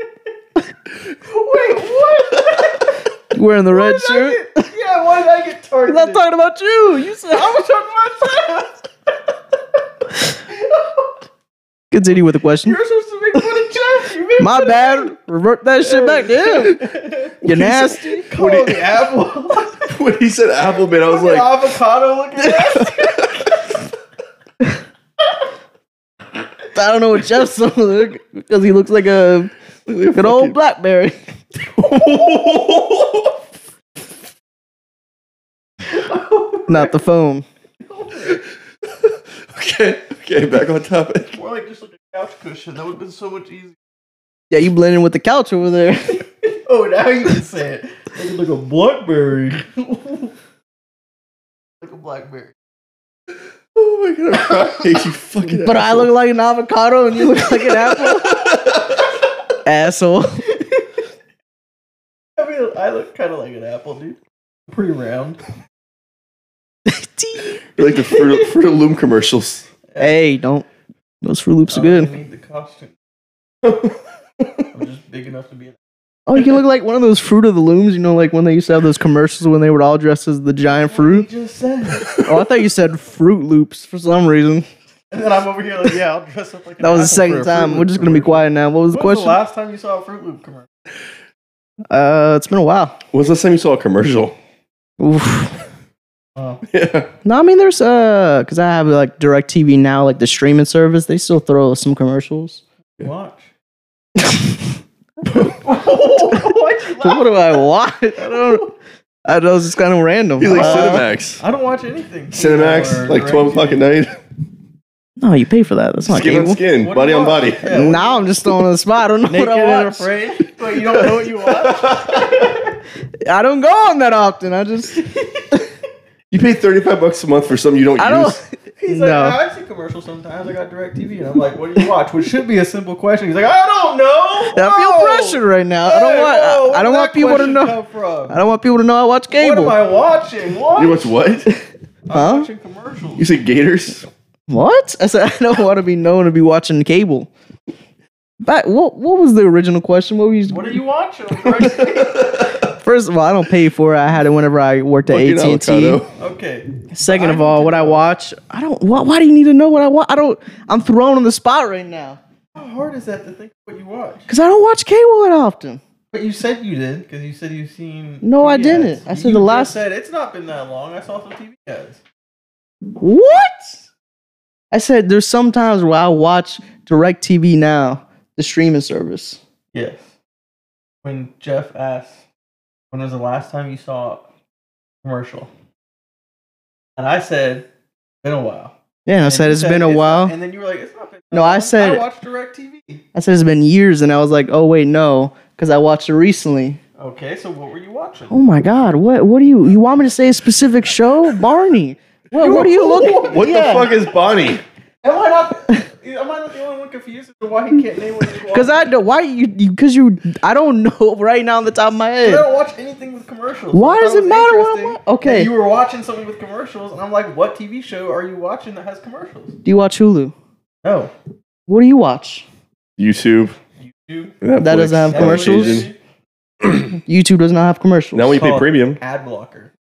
Wait, what? Wearing the Why red did I shirt. get- yeah, why did I get I'm targeted? not talking about you. You said I was talking about Jeff. continue with the question. You're supposed to make fun of Jeff. You made My fun of bad. me. Revert that shit back to him. You nasty. Call What do the apple. When he said apple, man, I was Fucking like, avocado looking at. I don't know what Jeff's on because he looks like a good old Blackberry. Not the phone. okay, okay, back on topic. More like just like a couch cushion. That would have been so much easier. Yeah, you blending with the couch over there. Oh, now you can say it. Looking like a blackberry. Like a blackberry. Oh my god, I'm crying, you fucking But I asshole. look like an avocado and you look like an apple. Asshole. I mean, I look kind of like an apple, dude. Pretty round. You're like the Fruit, Fruit of Loom commercials. Hey, don't. Those Fruit Loops I are don't good. even need the costume. I'm just big enough to be. Oh, you can look like one of those Fruit of the Looms. You know, like when they used to have those commercials when they were all dressed as the giant fruit. You just said. Oh, I thought you said Fruit Loops for some reason. And then I'm over here like, yeah, I'll dress up like. An That was the apple for second a time. Fruit We're Loop just gonna be commercial. quiet now. What was the When was the question? last time you saw a Fruit Loop commercial? Uh, it's been a while. When's the last time you saw a commercial? Oof. Oh, Yeah. No, I mean there's uh, cause I have like DirecTV now, like the streaming service. They still throw some commercials. watch. So what do I watch? I don't. I know it's just kind of random. He's like Uh, Cinemax. I don't watch anything. Cinemax, Or like twelve o'clock at night. No, you pay for that. That's not Skin cable. on skin, What do body you on watch? body. Yeah, what- Now I'm just throwing on the spot. I don't know Naked what I and watch. Afraid? Wait, you don't know what you watch? I don't go on that often. I just You pay thirty-five bucks a month for something you don't I use. don't. He's No. like, I see commercials sometimes. I got DirecTV, and I'm like, what do you watch? Which should be a simple question. He's like, I don't know. I feel Whoa. pressured right now. I don't Hey, want. whoa, I, I don't where'd want that people to question know. come from? I don't want people to know I watch What cable. am I watching? What? You watch what? I'm Huh? watching commercials. You say Gators? What? I said I don't want to be known to be watching cable. But what? What was the original question? What were you? What are you watching? on DirecTV? First of all, I don't pay for it. I had it whenever I worked at Fucking A T and T. avocado. Okay. Second I of need all, to what I know. watch, I don't. Why, why do you need to know what I watch? I don't. I'm thrown on the spot right now How hard is that to think of what you watch? because I don't watch cable that often. But you said you did because you said you've seen. No, I T V didn't. ads. I said You the just last- Said it's not been that long. I saw some T V ads. What? I said there's some times where I watch DirecTV now, the streaming service. Yes. When Jeff asked, when was the last time you saw a commercial? And I said, been a while. Yeah, I And said you it's been a not- while. and then you were like, it's not been that No, I long. said- I watched DirecTV. I said it's been years, and I was like, oh wait, no, because I watched it recently. Okay, so what were you watching? Oh my God, what? What do you? You want me to say a specific show, Barney? What? What are you looking? What Yeah. the fuck is Bonnie? Am I not? Am I not the only one confused as to why he can't name what he's watching? Because I don't. Why you? Because you, I don't know right now on the top of my I head. don't watch anything with commercials. Why I does thought it was matter what I'm interesting wa- okay. that You were watching something with commercials, and I'm like, what T V show are you watching that has commercials? Do you watch Hulu? No. What do you watch? YouTube. YouTube. Netflix, That doesn't have Netflix, commercials? Asian. YouTube does not have commercials. Now when you pay Called premium. Ad blocker.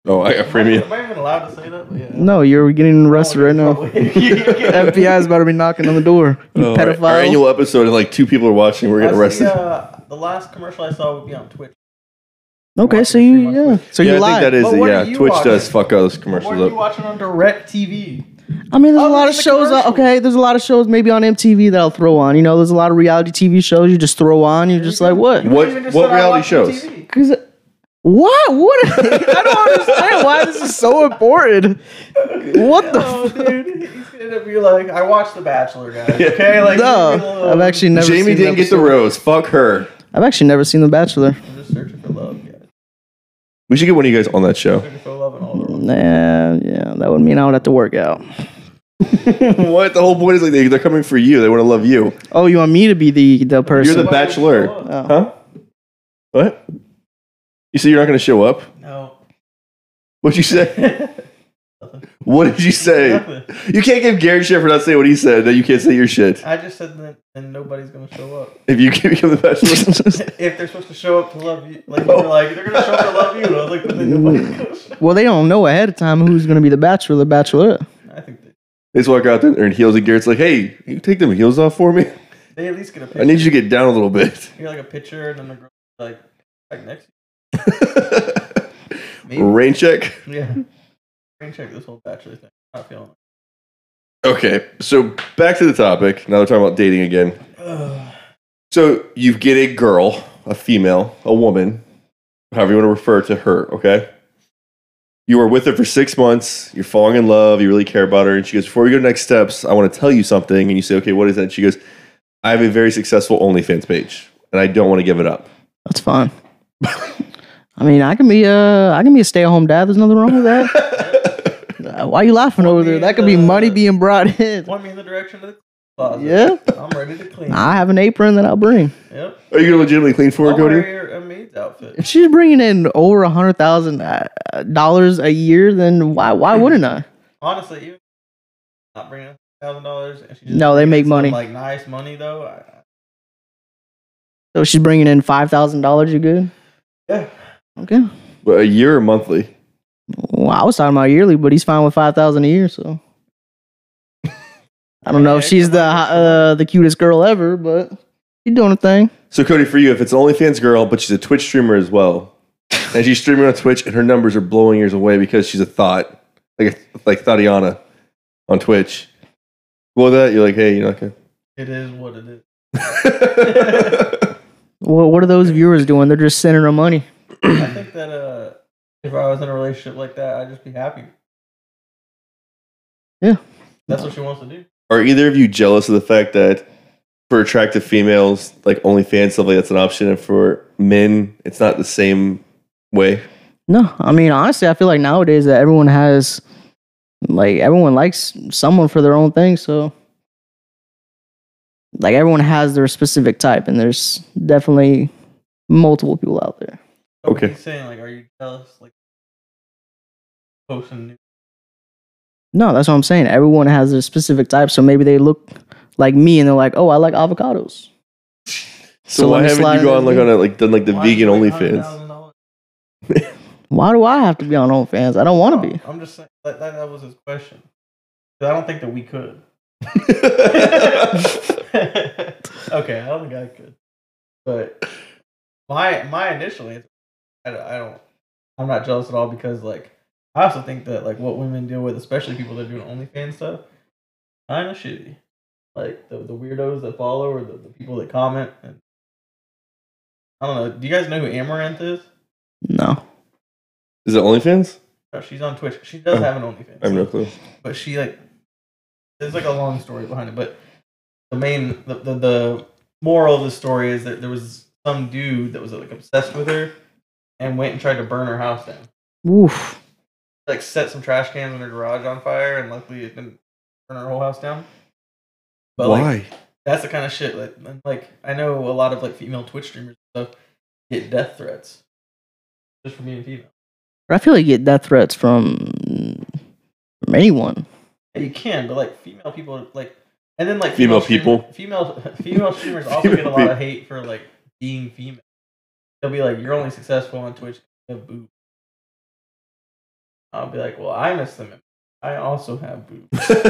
Oh, I got Am I, premium. am I even allowed to say that? Yeah. No, you're getting arrested right now. now. F B I is about to be knocking on the door. You Oh, our- pedophile. Our annual episode, and like two people are watching. We're getting arrested. Uh, the last commercial I saw would be on Twitch. Okay, so watching you stream on yeah, Twitch. so yeah, you I think lied. that is But it. what Yeah, are you Twitch does watching? fuck all those What commercials are you up. watching on Direct T V? I mean, there's a Other lot than of the shows. Out, commercials. okay, there's a lot of shows maybe on M T V that I'll throw on. You know, there's a lot of reality T V shows you just throw on. You're just like, what? What- You even just what said I reality watch shows? T V. Cause what? What? I don't understand why this is so important. What the? Oh, F- dude, he's gonna be like, I watched The Bachelor, guys. Okay, like leave me no, alone. I've actually never. Jamie seen didn't an get the episode. rose. Fuck her. I've actually never seen The Bachelor. I'm just searching for love, guys. We should get one of you guys on that show. Searching for love and all the wrong. Nah, yeah, that would mean I would have to work out. What? The whole point is like they, they're coming for you. They want to love you. Oh, you want me to be the the person? You're the Why would you Bachelor. show up? Oh. Huh? What? You say you're not going to show up? No. What'd you say? What did you say? Nothing. You can't give Garrett shit for not saying what he said. No, you can't say your shit. I just said that, and nobody's gonna show up. If you can become the Bachelor. If they're supposed to show up to love you, like you were like, they're gonna show up to love you. And I was like, but then nobody's gonna show up. Well, they don't know ahead of time who's going to be the Bachelor or the Bachelorette. I think they, They just walk out there in heels, and Garrett's like, "Hey, you take them heels off for me. they at least get a picture. I need you to get down a little bit." You're like a picture, and then the girl like like next. to you. Maybe. Rain check. Yeah. Rain check this whole Bachelor thing. Not feeling Okay, so back to the topic. Now we're talking about dating again. it. So you get a girl, a female, a woman, however you want to refer to her, okay? You are with her for six months, you're falling in love, you really care about her, and she goes, before we go to next steps, I want to tell you something. And you say, okay, what is that? And she goes, I have a very successful OnlyFans page, and I don't want to give it up. That's fine. I mean, I can be a I can be a stay at home dad. There's nothing wrong with that. Uh, Why are you laughing over there? That could be money being brought in. Point me in the direction of the closet. Yeah, I'm ready to clean. I have an apron that I'll bring. Yep. Are you going to legitimately clean for her, I'll Cody? wear your- a maid's outfit. If she's bringing in over a hundred thousand dollars a year, then why why wouldn't I? Honestly, even not bringing a thousand dollars, and she just No, they bringing make some, money. like nice money though. I, So if she's bringing in five thousand dollars. You good? yeah. Okay. Well, a year or monthly? Well, I was talking about yearly, but he's fine with five thousand a year. So I don't know if Yeah, she's come the on, uh, the cutest girl ever, but she's doing a thing. So, Cody, for you, if it's an OnlyFans girl, but she's a Twitch streamer as well, and she's streaming on Twitch, and her numbers are blowing yours away because she's a thought, like a, like Thatiana on Twitch. Well, that you're like, hey, you're not gonna. It is what it is. Well, what are those viewers doing? They're just sending her money. I think that uh, if I was in a relationship like that, I'd just be happy. Yeah. That's what she wants to do. Are either of you jealous of the fact that for attractive females, like OnlyFans stuff like that's an option, and for men, it's not the same way? No, I mean honestly, I feel like nowadays that everyone has, like everyone likes someone for their own thing. So, like everyone has their specific type, and there's definitely multiple people out there. But Okay. He's saying like, are you jealous? Like posting new. No, that's what I'm saying. Everyone has their specific type, so maybe they look like me, and they're like, "Oh, I like avocados." So, So why let me haven't slide you in gone like there. on a like done like the Why vegan is it like OnlyFans? one hundred thousand dollars? Why do I have to be on OnlyFans? I don't want to be. I'm just saying that, that, that was his question. 'Cause I don't think that we could. Okay, I don't think I could. But my my initial answer, I, don't- I don't, I'm not jealous at all because like I also think that like what women deal with, especially people that are doing OnlyFans stuff, kind of shitty. Like the the weirdos that follow or the, the people that comment. And I don't know. Do you guys know who Amaranth is? No. Is it OnlyFans? Oh, she's on Twitch. She does Oh, have an OnlyFans. I have no clue. But she like there's like a long story behind it. But the main the, the, the moral of the story is that there was some dude that was like obsessed with her and went and tried to burn her house down. Oof. Like set some trash cans in her garage on fire, and luckily it didn't burn her whole house down. But Why? like that's the kind of shit like like I know a lot of like female Twitch streamers and stuff get death threats just for being female. I feel like you get death threats from from anyone. Yeah, you can, but like female people like and then like Female streamer- people? female female streamers also Female get a lot people. of hate for like being female. They'll be like, you're only successful on Twitch. You have boobs. I'll be like, well, I miss them. I also have boobs.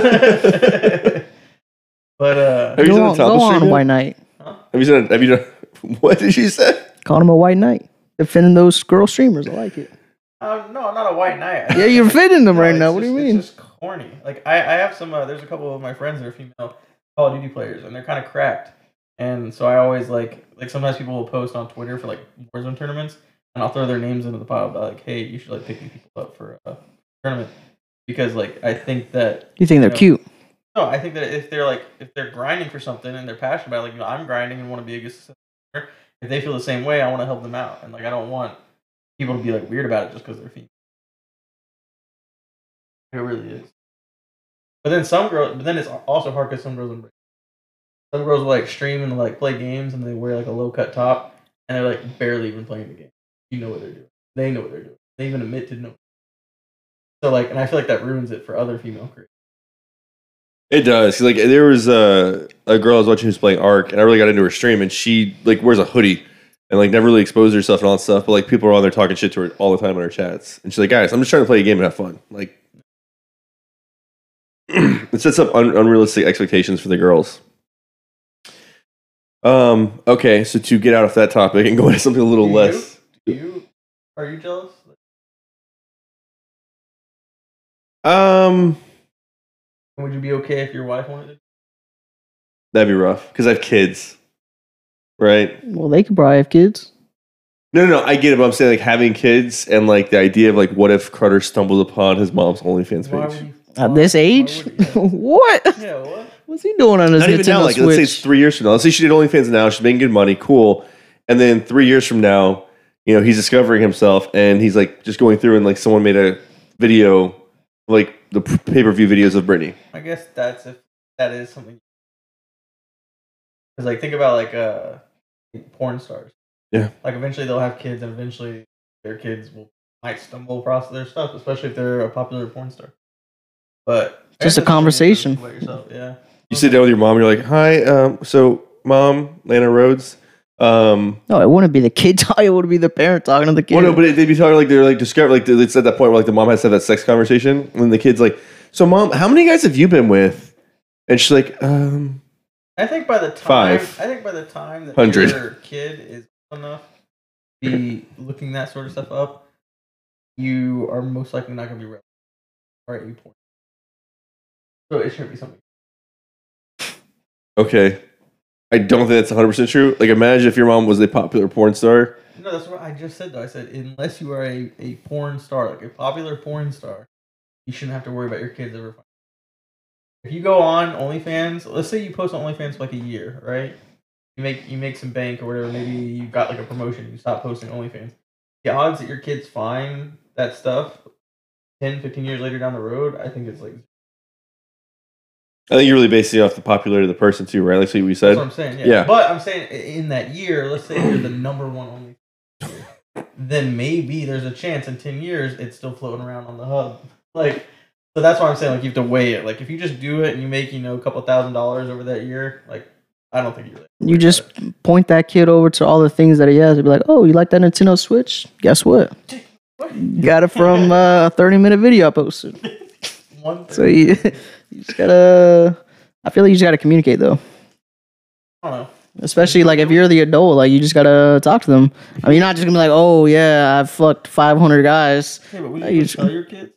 But uh, Have you Go seen on, the go topless on a stream white yet? knight. huh? Have you seen? Have you done? What did she say? Called him a white knight. Defending those girl streamers. I like it. Um, no, I'm not a white knight. Yeah, you're fitting them No, right it's now. What just- do you mean? It's just corny. Like I, I have some. Uh, there's a couple of my friends that are female Call of Duty players, and they're kind of cracked. And so I always like, like sometimes people will post on Twitter for like Warzone tournaments, and I'll throw their names into the pile. But like, hey, you should like pick these people up for a tournament because like I think that You think they're know, cute? No, I think that if they're like if they're grinding for something and they're passionate about it, like you know, I'm grinding and want to be a good successful player, if they feel the same way, I want to help them out. And like I don't want people to be like weird about it just because they're female. It really is. But then some girls, but then it's also hard because some girls embrace. Some girls will like stream and like play games and they wear like a low cut top and they're like barely even playing the game. You know what they're doing. They know what they're doing. They even admit to know. So like, and I feel like that ruins it for other female creators. It does. Like there was a a girl I was watching who's playing Ark, and I really got into her stream, and she like wears a hoodie and like never really exposed herself and all that stuff. But like people are on there talking shit to her all the time in her chats, and she's like, "Guys, I'm just trying to play a game and have fun." Like it sets up un- unrealistic expectations for the girls. Um. Okay, so to get out of that topic and go into something a little Do you? less. Do you? Are you jealous? Um. Would you be okay if your wife wanted it? That'd be rough because I have kids, right? Well, they could probably have kids. No, no, no. I get it, but I'm saying like having kids and like the idea of like what if Carter stumbled upon his mom's OnlyFans Why page. would you? At why- this why age? would you? What? Yeah, what? What's he doing on his Not even Nintendo now. Like let's say it's Switch? three years from now. Let's say she did OnlyFans now. She's making good money. Cool. And then three years from now, you know, he's discovering himself and he's like just going through and like someone made a video, like the pay per view videos of Britney. I guess that's if that is something. Because like think about like uh porn stars. Yeah. Like eventually they'll have kids, and eventually their kids will might stumble across their stuff, especially if they're a popular porn star. But I Just guess a that's something conversation. about yourself, yeah. You sit down with your mom. And you're like, "Hi, um, so mom, Lana Rhodes." Um, No, it wouldn't be the kid talking. It would be the parent talking to the kid. well, no, but they'd be talking like they're like discover like it's at that point where like the mom has to have that sex conversation, and then the kid's like, "So, mom, how many guys have you been with?" And she's like, "Um, I think by the time Five. I think by the time that Hundred. your kid is old enough to be looking that sort of stuff up, you are most likely not going to be relevant or at you porn. So it should be something. okay." I don't think that's one hundred percent true. Like, imagine if your mom was a popular porn star. No, that's what I just said though. I said unless you are a, a porn star, like a popular porn star, you shouldn't have to worry about your kids ever finding. If you go on OnlyFans, let's say you post on OnlyFans for like a year, right? You make you make some bank or whatever. Maybe you got like a promotion. You stop posting OnlyFans. The odds that your kids find that stuff ten, fifteen years later down the road, I think it's like I think you're really basing it off the popularity of the person too, right? Like so we that's said. what I'm saying. Yeah. Yeah. But I'm saying i- in that year, let's say you're the number one OnlyFans player, then maybe there's a chance in ten years it's still floating around on the hub. Like, so that's why I'm saying like you have to weigh it. Like if you just do it and you make you know a couple thousand dollars over that year, like I don't think you really. You just point that kid over to all the things that he has and be like, oh, you like that Nintendo Switch? Guess what? You got it from uh, a thirty minute video I posted. One thing. So you, you just gotta, I feel like you just gotta communicate though. I don't know. Especially like if you're the adult, like you just gotta talk to them. I mean, you're not just gonna be like, oh yeah, I've fucked five hundred guys. Hey, but would I you usually- tell your kids?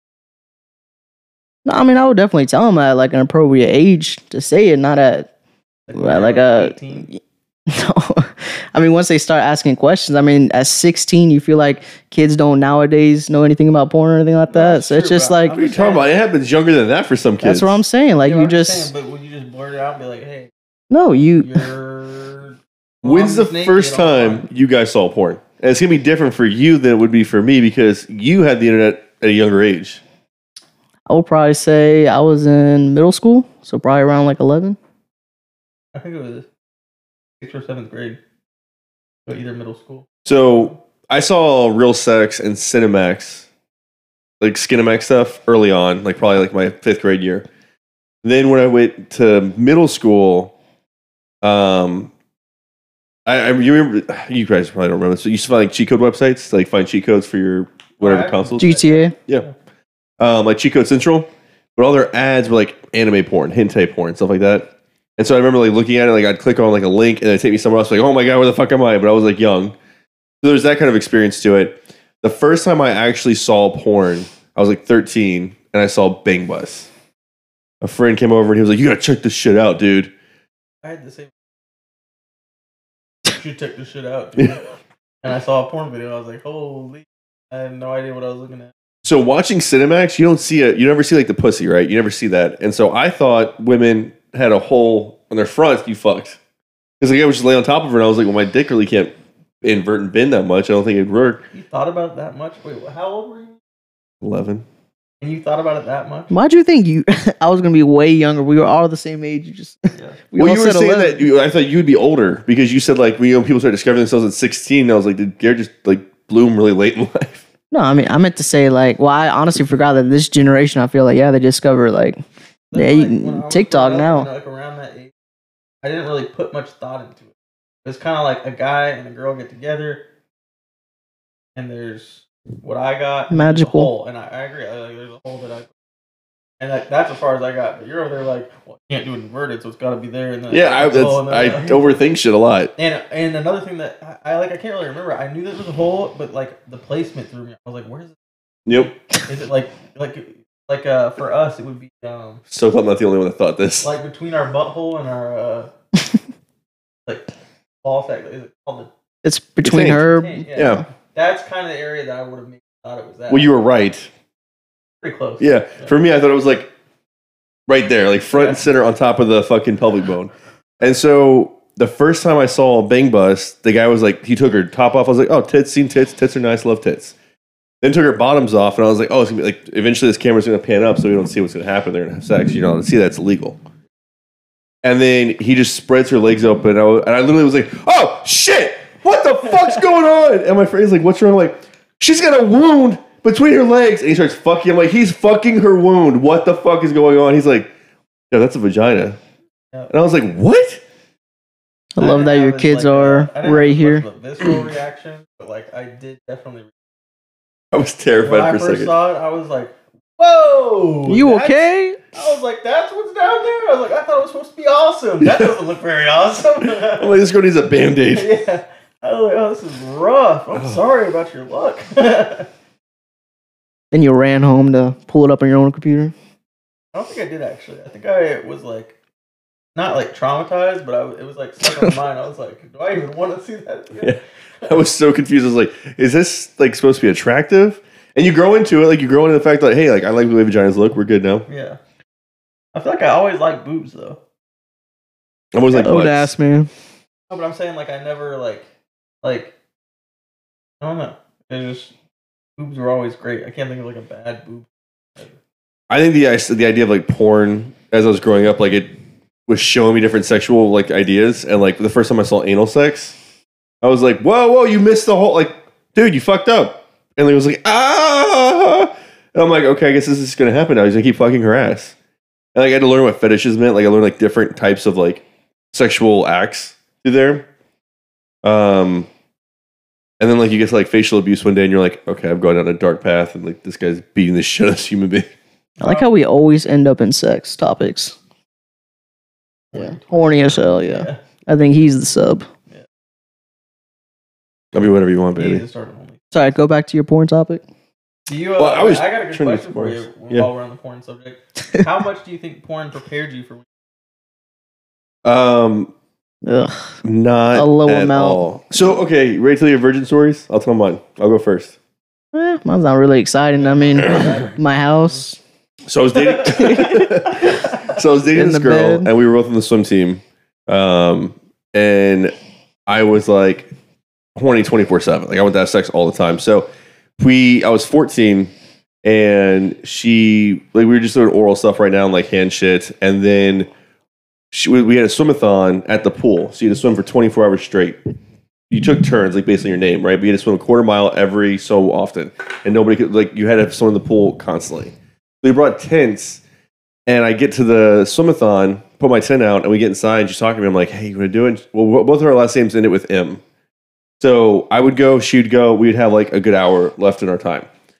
No, I mean, I would definitely tell them at like an appropriate age to say it, not at when well, they're, like a. eighteen? No, I mean, once they start asking questions, I mean, at sixteen, you feel like kids don't nowadays know anything about porn or anything like that. That's so it's true, just but like, I'm What are you talking about? It happens younger than that for some kids. that's what I'm saying. Like, Yeah, you I'm just, saying, but would you just blurt it out and be like, "Hey, no, you, you're." When's the mom's naked first all the time you guys saw porn? And it's gonna be different for you than it would be for me because you had the internet at a younger age. I would probably say I was in middle school. So probably around like eleven. I think it was sixth or seventh grade. So either middle school. So I saw Real Sex and Cinemax, like Skinemax stuff early on, like probably like my fifth grade year. Then when I went to middle school, um, I, I you remember you guys probably don't remember. So you used to find like cheat code websites, to, like find cheat codes for your whatever Right. consoles. G T A. Yeah. Um, like Cheat Code Central, but all their ads were like anime porn, hentai porn, stuff like that. And so I remember like looking at it, like I'd click on like a link and it'd take me somewhere else, like, oh my God, where the fuck am I? But I was like young. So there's that kind of experience to it. The first time I actually saw porn, I was like thirteen and I saw Bang Bus. A friend came over and he was like, you gotta check this shit out, dude. I had the same. You should check this shit out, dude. And I saw a porn video. I was like, holy! I had no idea what I was looking at. So watching Cinemax, you don't see it. You never see like the pussy, right? You never see that. And so I thought women had a hole on their front. You fucked because like I would just lay on top of her, and I was like, well, my dick really can't invert and bend that much. I don't think it'd work. You thought about it that much? Wait, how old were you? Eleven. And you thought about it that much? Why'd you think you? I was gonna be way younger. We were all the same age. You just. Yeah. we Well, all you were said saying eleven. that you, I thought you would be older because you said like we, you know, people start discovering themselves at sixteen. And I was like, did Garrett just like bloom really late in life? No, I mean I meant to say like. Well, I honestly forgot that this generation. I feel like yeah, they discover like But, yeah, like, you- when I was TikTok growing up, now. Like around that age, I didn't really put much thought into it. It's kind of like a guy and a girl get together, and there's what I got, and there's a Magical. hole, and I, I agree. I, like, there's a hole that I, and like, that's as far as I got. But you're over there like, well, I can't do it inverted, so it's got to be there. And then Yeah, I, there's a hole, that's, and I then- overthink shit a lot. And and another thing that I, I like, I can't really remember. I knew there was a hole, but like the placement threw me. I was like, where's it? Yep. Is it like like like uh for us it would be um So I'm not the only one that thought this. like between our butthole and our uh like ball sack. Is it called the It's between taint. her. taint? Yeah. That's kind of the area that I would have thought it was that. Well, you were right. pretty close. Yeah. For me, I thought it was like right there, like front and center on top of the fucking pelvic bone. And so the first time I saw Bang Bus, the guy was like, he took her top off. I was like, oh, tits, seen tits. Tits are nice. Love tits. Then took her bottoms off, and I was like, oh, it's gonna be like, eventually this camera's going to pan up so we don't see what's going to happen. They're going to have sex. You know, see that's illegal. And then he just spreads her legs open, and I, was, and I literally was like, oh, shit, what the fuck's going on? And my friend's like, what's wrong? I'm like, she's got a wound between her legs. And he starts fucking. I'm like, he's fucking her wound. What the fuck is going on? He's like, yeah, that's a vagina. Yeah. And I was like, what? I love didn't that have your as, kids like, are a- I didn't have right as much here. of a visceral reaction, but like I did definitely. I was When terrified I for a first second. saw it, I was like, "Whoa, You that's- okay? I was like, "That's what's down there." I was like, "I thought it was supposed to be awesome. That doesn't look very awesome." I'm like, this girl needs a band-aid. Yeah. I was like, oh, this is rough. I'm Oh. sorry about your luck. I Then you ran home to pull it up on your own computer. don't think I did actually. I think I was like, not like traumatized, but I, w- it was like stuck on my mind. I was like, do I even want to see that again? I was so confused. I was like, is this like supposed to be attractive? And you grow into it, like you grow into the fact that, hey, like I like the way vaginas look. We're good now. Yeah. I feel like I always liked boobs though. I'm always like, Old butts. ass man. No, but I'm saying like I never like, like, I don't know. It just, boobs were always great. I can't think of like a bad boob. I think the the idea of like porn as I was growing up, like it was showing me different sexual like ideas. And like the first time I saw anal sex, I was like, whoa, whoa, you missed the whole like, dude, you fucked up. And it was like, ah. And I'm like, okay, I guess this is gonna happen now. He's gonna keep fucking her ass. And like I had to learn what fetishes meant. Like I learned like different types of like sexual acts through there. Um, and then like you get to like facial abuse one day, and you're like, okay, I've gone down a dark path, and like this guy's beating the shit out of this human being. I like how we always end up in sex topics. Yeah. Horny as hell, yeah. Yeah. I think he's the sub. I'll be whatever you want, He baby. just started only. Sorry, go back to your porn topic. Do you? Uh, Well, I I, was I got a good trying to question for you explore- yeah. while we're on the porn subject. How much do you think porn prepared you for? Um, Ugh. not A low at amount. all. So okay, ready to tell your virgin stories? I'll tell mine. I'll go first. Eh, mine's not really exciting. I mean, my house. So I was dating. so I was dating In this the girl, bed. and we were both on the swim team. Um, and I was like horny twenty four seven. Like I wanted to have sex all the time. So we, I was fourteen, and she, like, we were just doing oral stuff right now, and like hand shit, and then she, we we had a swimathon at the pool. So you had to swim for twenty four hours straight. You took turns, like based on your name, right? But you had to swim a quarter mile every so often, and nobody could, like, you had to have someone in the pool constantly. We brought tents, and I get to the swimathon, put my tent out, and we get inside, and she's talking to me. I'm like, hey, you want to do it? Well, both of our last names ended with M. So I would go, she'd go, we'd have like a good hour left in our time.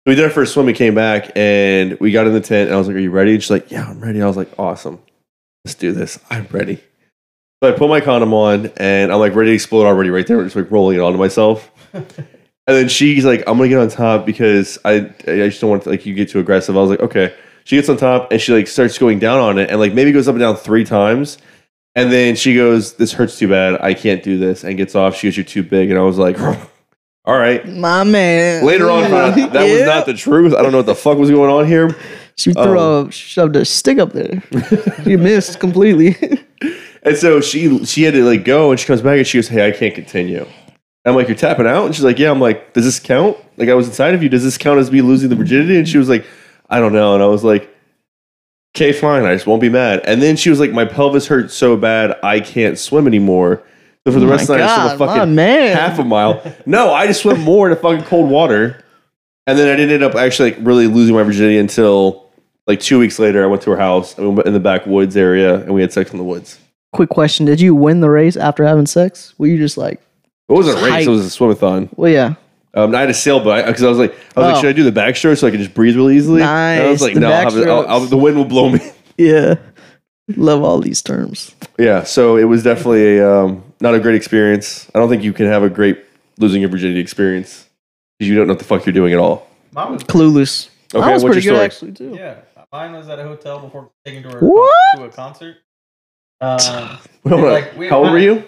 we did our first swim. We came back and we got in the tent. And I was like, "Are you ready?" And she's like, "Yeah, I'm ready." I was like, "Awesome, let's do this. I'm ready." So I put my condom on and I'm like ready to explode already right there, just like rolling it onto myself. And then she's like, "I'm gonna get on top because I I just don't want to, like you get too aggressive." I was like, "Okay." She gets on top and she like starts going down on it and like maybe goes up and down three times. And then she goes, "This hurts too bad. I can't do this." And gets off. She goes, "You're too big." And I was like, "All right." My man. Later on, found out that was Yeah. not the truth. I don't know what the fuck was going on here. She threw Um, a shoved a stick up there. She missed completely. And so she she had to like go and she comes back and she goes, "Hey, I can't continue." I'm like, "You're tapping out?" And she's like, "Yeah." I'm like, "Does this count? Like I was inside of you. Does this count as me losing the virginity?" And she was like, "I don't know." And I was like, "Okay, fine. I just won't be mad." And then she was like, "My pelvis hurts so bad I can't swim anymore." So for the Oh rest my of the night, I God, swam a my fucking man. half a mile. No, I just swam more in the fucking cold water. And then I didn't end up actually like really losing my virginity until like two weeks later. I went to her house and we went in the backwoods area and we had sex in the woods. Quick question: did you win the race after having sex? Were you just like, It wasn't a race; Hype. it was a swim-a-thon. well, yeah, Um, I had a sailboat because I was like, I was Oh. like, should I do the backstroke so I can just breathe really easily? And I was Nice, like, the no, I'll have it, I'll, I'll, backstrokes. the wind will blow me. yeah. Love all these terms. Yeah, so it was definitely a, um, not a great experience. I don't think you can have a great losing your virginity experience because you don't know what the fuck you're doing at all. Mine was Clueless. Okay, that was what's pretty your good story? actually too. yeah. Mine was at a hotel before taking to her What? to a concert. Um, Hold on. like, we- How old were you?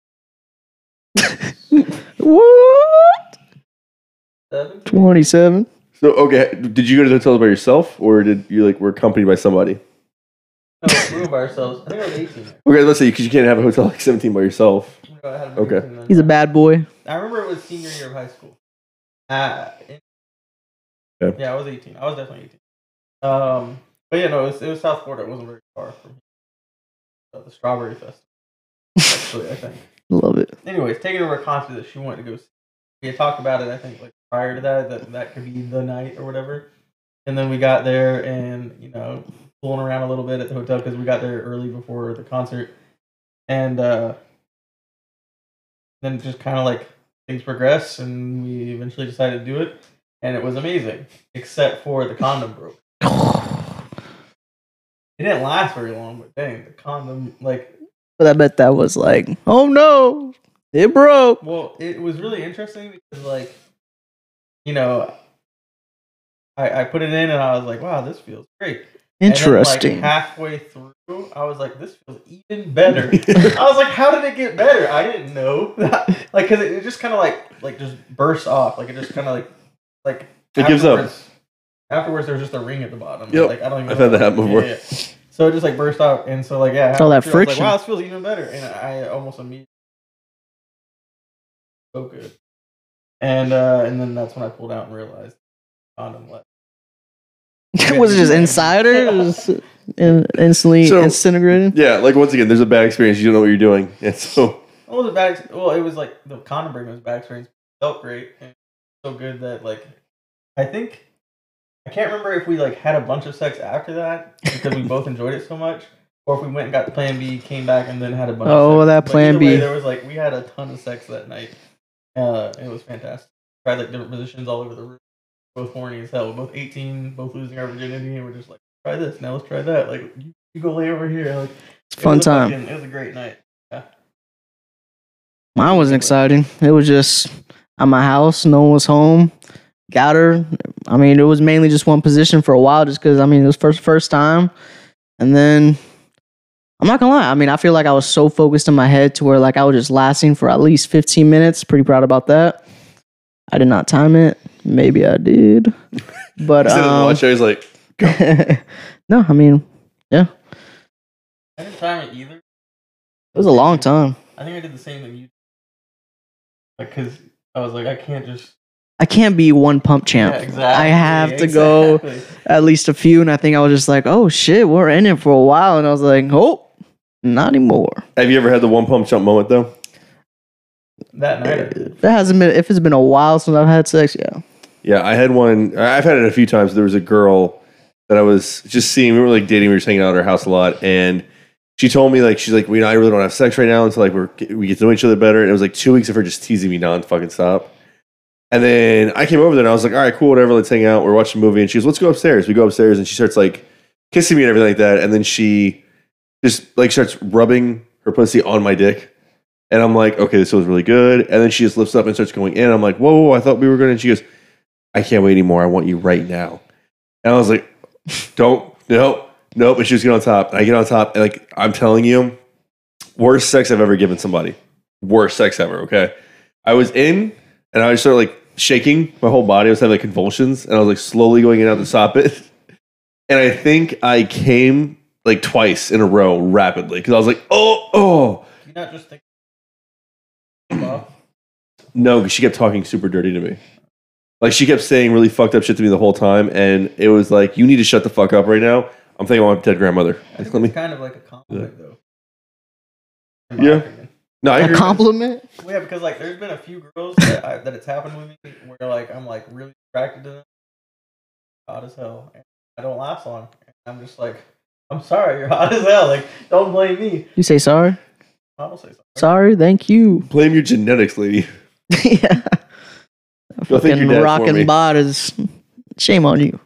What? seven? Twenty-seven. So okay, did you go to the hotel by yourself or did you like were accompanied by somebody? No, we were by ourselves. I think I was eighteen. Okay, let's say because you can't have a hotel like seventeen by yourself. I had Okay. eighteen then. He's a bad boy. I remember it was senior year of high school. Uh, in- Okay. Yeah, I was eighteen. I was definitely eighteen. Um, but yeah, no, it was, it was South Florida. It wasn't very far from uh, the Strawberry Festival. Actually, I think. Love it. Anyways, taking her to a concert that she wanted to go see. We had talked about it, I think, like prior to that, that that could be the night or whatever. And then we got there and, you know, fooling around a little bit at the hotel because we got there early before the concert. And uh, then just kind of like things progress and we eventually decided to do it. And it was amazing, except for the condom broke. It didn't last very long, but dang, the condom, like, But I bet that was like, oh no, it broke. well, it was really interesting because, like, you know, I, I put it in and I was like, wow, this feels great. Interesting. And then, like, halfway through, I was like, this feels even better. I was like, how did it get better? I didn't know. Like, because it, it just kind of like, like just burst off. Like, it just kind of like, like, It gives up. afterwards- Afterwards, there was just a ring at the bottom. Yep. Like, I don't even I've know. had that happen before. Yeah, yeah. So it just like burst out. And so, like, yeah. It's all that halfway through, I was friction. Like, wow, this feels even better. And I almost immediately. So good. And uh, and then that's when I pulled out and realized condom left. Was it just insider? It was in, instantly So- disintegrated. Yeah, like once again, there's a bad experience. You don't know what you're doing, and so Well, the bad. ex- Well, it was like the condom break was a bad experience. Felt great and so good that like I think I can't remember if we like had a bunch of sex after that because we both enjoyed it so much, or if we went and got Plan B, came back, and then had a bunch. Oh, of sex. that But Plan either way, B. There was like we had a ton of sex that night. Uh, and it was fantastic. Tried like different positions all over the room. Both horny as hell. We're both eighteen, both losing our virginity, and we're just like, try this. Now let's try that. Like you, you go lay over here. Like It's a fun it was a time. fucking- it was a great night. Yeah. Mine wasn't exciting. It was just at my house. No one was home. Got her. I mean, it was mainly just one position for a while, just because I mean it was first first time, and then I'm not gonna lie. I mean, I feel like I was so focused in my head to where like I was just lasting for at least fifteen minutes. Pretty proud about that. I did not time it. Maybe I did, but instead of um, watch, I was like, no. I mean, it I didn't time it either. was a long time. I think I did the same thing you. Like, cause I was like, I can't just. I can't be one pump champ. Yeah, exactly. I have to go exactly. at least a few, and I think I was just like, oh shit, we're in it for a while, and I was like, oh, not anymore. have you ever had the one pump jump moment though? that night. I did. If it hasn't been, if it's been a while since I've had sex, yeah. Yeah, I had one. I've had it a few times. There was a girl that I was just seeing. We were like dating. We were just hanging out at her house a lot, and she told me like she's like, we know I really don't have sex right now until like we're we get to know each other better. And it was like two weeks of her just teasing me non fucking stop. And then I came over there and I was like, all right, cool, whatever, let's hang out. We're watching a movie. And she goes, let's go upstairs. We go upstairs and she starts like kissing me and everything like that. And then she just like starts rubbing her pussy on my dick. And I'm like, okay, this feels really good. And then she just lifts up and starts going in. I'm like, whoa, whoa, I thought we were going to. And she goes, I can't wait anymore. I want you right now. And I was like, don't, nope, nope. And she was getting on top. And I get on top. And like, I'm telling you, worst sex I've ever given somebody. Worst sex ever, okay? I was in and I just started like shaking my whole body. I was having like convulsions. And I was like slowly going in and out to stop it. And I think I came like twice in a row rapidly. Because I was like, oh, oh. You not just think. No, because she kept talking super dirty to me. Like, she kept saying really fucked up shit to me the whole time, and it was like, you need to shut the fuck up right now. I'm thinking about my dead grandmother. I think Let me, it's kind of like a compliment, though. Yeah. Opinion. No, I A agree. compliment? Well, yeah, because like there's been a few girls that, I, that it's happened with me where like I'm like really attracted to them, hot as hell, and I don't last long. And I'm just like, I'm sorry, you're hot as hell. Like, don't blame me. You say sorry? I will say something. Sorry, thank you. Blame your genetics, lady. Yeah. Go thank your Fucking dad for me. rocking bodies. Shame on you.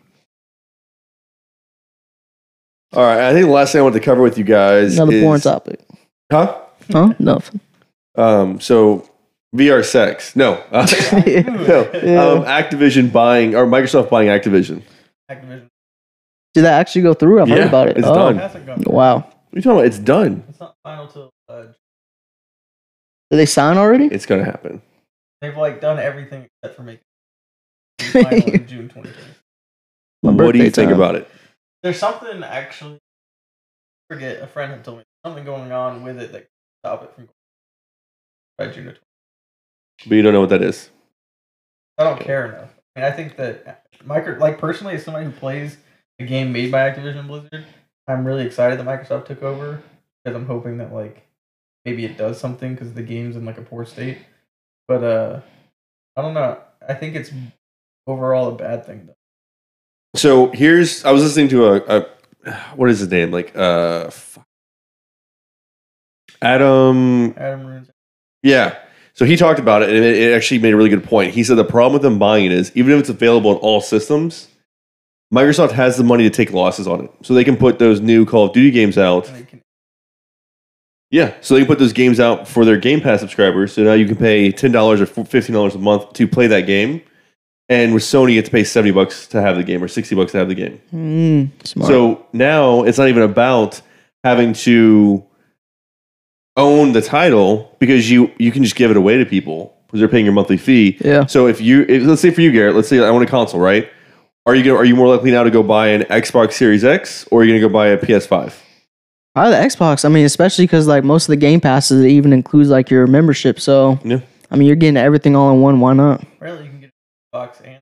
All right, I think the last thing I want to cover with you guys Another is... porn topic. Huh? Huh? Nothing. Um, so, V R sex. No. Uh, no. Yeah. Um, Activision buying, or Microsoft buying Activision. Activision. Did that actually go through? I've Yeah, heard about it. it's oh. done. It hasn't gone. Wow. What are you talking about? It's done. It's not final till uh, Did they sign already? It's going to happen. they've like done everything except for making it final in June twenty twenty. My What do you birthday think time. about it? There's something actually. I forget. A friend had told me something going on with it that could stop it from going by June of But you don't know what that is. I don't care enough. I mean, I think that micro, like personally, as somebody who plays a game made by Activision Blizzard, I'm really excited that Microsoft took over because I'm hoping that like maybe it does something because the game's in like a poor state. But uh, I don't know. I think it's overall a bad thing though. So here's, I was listening to a, a what is his name? Like, uh, fuck. Adam, Adam Ruins. yeah. So he talked about it, and it, it actually made a really good point. He said the problem with them buying it is, even if it's available on all systems, Microsoft has the money to take losses on it. So they can put those new Call of Duty games out. And they can, Yeah, so they can put those games out for their Game Pass subscribers. So now you can pay ten dollars or fifteen dollars a month to play that game. And with Sony, you have to pay seventy bucks to have the game or sixty bucks to have the game. Mm, smart. So now it's not even about having to own the title because you, you can just give it away to people because they're paying your monthly fee. yeah. So if you, if, let's say for you, Garrett, let's say I want a console, right? Are you gonna, are you more likely now to go buy an Xbox Series X or are you going to go buy a P S five? Probably the Xbox. I mean, especially because like most of the Game Passes it even includes like your membership. So Yeah. I mean, you're getting everything all in one. Why not? apparently, you can get a box and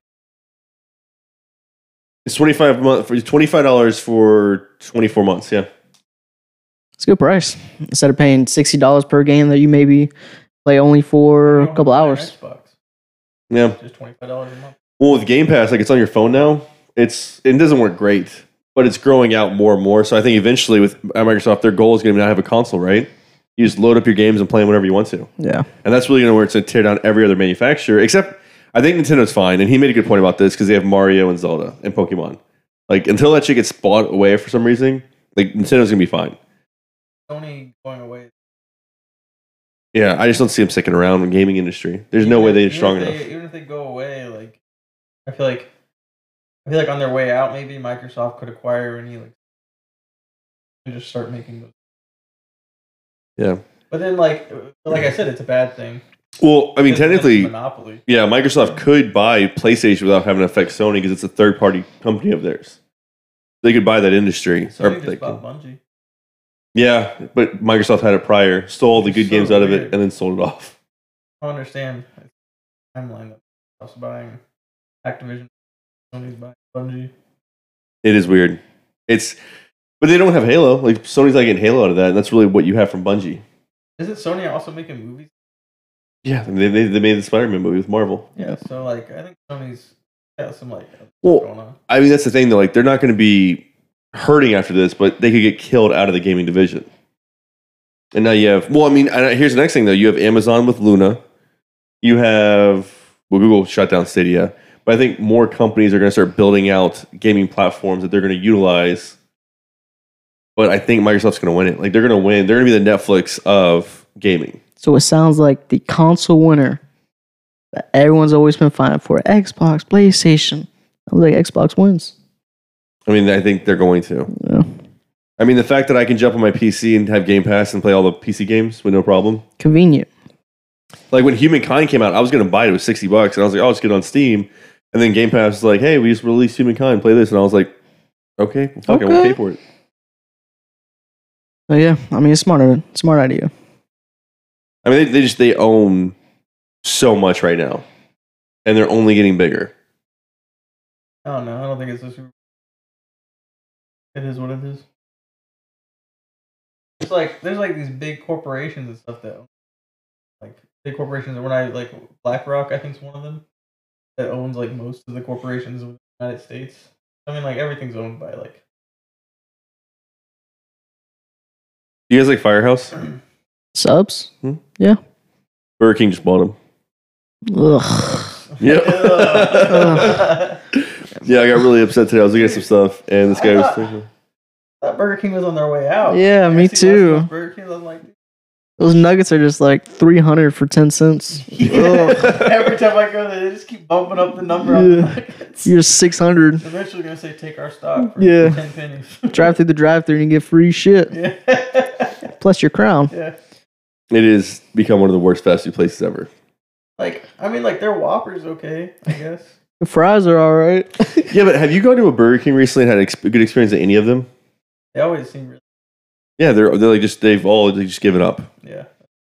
It's twenty-five month for twenty-five dollars for twenty-four months. Yeah. It's a good price instead of paying sixty dollars per game that you maybe play only for you a don't couple have to buy an hours. Xbox. Yeah. Just twenty five dollars a month. Well, with Game Pass, like it's on your phone now. It's it doesn't work great, but it's growing out more and more. So I think eventually with Microsoft, their goal is going to not have a console, right? You just load up your games and play them whenever you want to, Yeah. and that's really going to where it's going to tear down every other manufacturer. Except I think Nintendo's fine, and he made a good point about this because they have Mario and Zelda and Pokemon. Like until that shit gets bought away for some reason, like Nintendo's going to be fine. Sony going away. Yeah, I just don't see them sticking around in the gaming industry. There's no Even way if- they're even strong if enough. they- Even if they go away, like I feel like I feel like on their way out, maybe Microsoft could acquire any like and just start making those. Yeah. But then, like like I said, it's a bad thing. Well, I mean, Because it's a technically, monopoly. yeah, Microsoft could buy PlayStation without having to affect Sony because it's a third-party company of theirs. They could buy that industry. So or they they just bought could- Bungie. yeah, but Microsoft had it prior, stole the good So games out of it, weird. and then sold it off. I don't understand the timeline that Microsoft's buying Activision, Sony's buying Bungie. It is weird. It's, but they don't have Halo. Like Sony's not getting Halo out of that, and that's really what you have from Bungie. Isn't Sony also making movies? Yeah, they they, they made the Spider-Man movie with Marvel. Yeah. So like, I think Sony's got some like stuff Well, going on. I mean, that's the thing though. Like, they're not going to be hurting after this, but they could get killed out of the gaming division. And now you have, well, I mean, and here's the next thing though. You have Amazon with Luna. You have well, Google shut down Stadia, but I think more companies are going to start building out gaming platforms that they're going to utilize. But I think Microsoft's going to win it. Like they're going to win. They're going to be the Netflix of gaming. So it sounds like the console winner that everyone's always been fighting for: Xbox, PlayStation. I like Xbox wins. I mean, I think they're going to. Yeah. I mean, the fact that I can jump on my P C and have Game Pass and play all the P C games with no problem. Convenient. Like when Humankind came out, I was going to buy it. It was sixty bucks. And I was like, oh, I'll just get it on Steam. And then Game Pass was like, hey, we just released Humankind. Play this. And I was like, okay, well, fuck it. We'll Okay. pay for it. Oh yeah, I mean, it's smart. Smart idea. I mean, they, they just, they own so much right now. And they're only getting bigger. I don't know. I don't think it's a super. It is what it is. It's like there's like these big corporations and stuff that own, like big corporations. When I like BlackRock, I think is one of them that owns like most of the corporations in the United States. I mean, like everything's owned by like. You guys like Firehouse? Subs. Hmm? Yeah. Burger King just bought them. Ugh. Yep. Yeah, I got really upset today. I was looking at some stuff, and this guy was thinking. That Burger King was on their way out. Yeah, I me see too. West Coast Burger King, I'm like, Those nuggets are just like three hundred for ten cents. yeah. Every time I go there, they just keep bumping up the number on the Yeah. nuggets. You're six hundred. Eventually, gonna say take our stock for Yeah. ten pennies. Drive through the drive-through and you get free shit. Yeah. Plus your crown. Yeah. It has become one of the worst fast food places ever. Like, I mean, like their Whopper's okay, I guess. The fries are all right. Yeah, but have you gone to a Burger King recently and had a good experience at any of them? They always seem really, Yeah, they're they're like just they've all they just given up. yeah.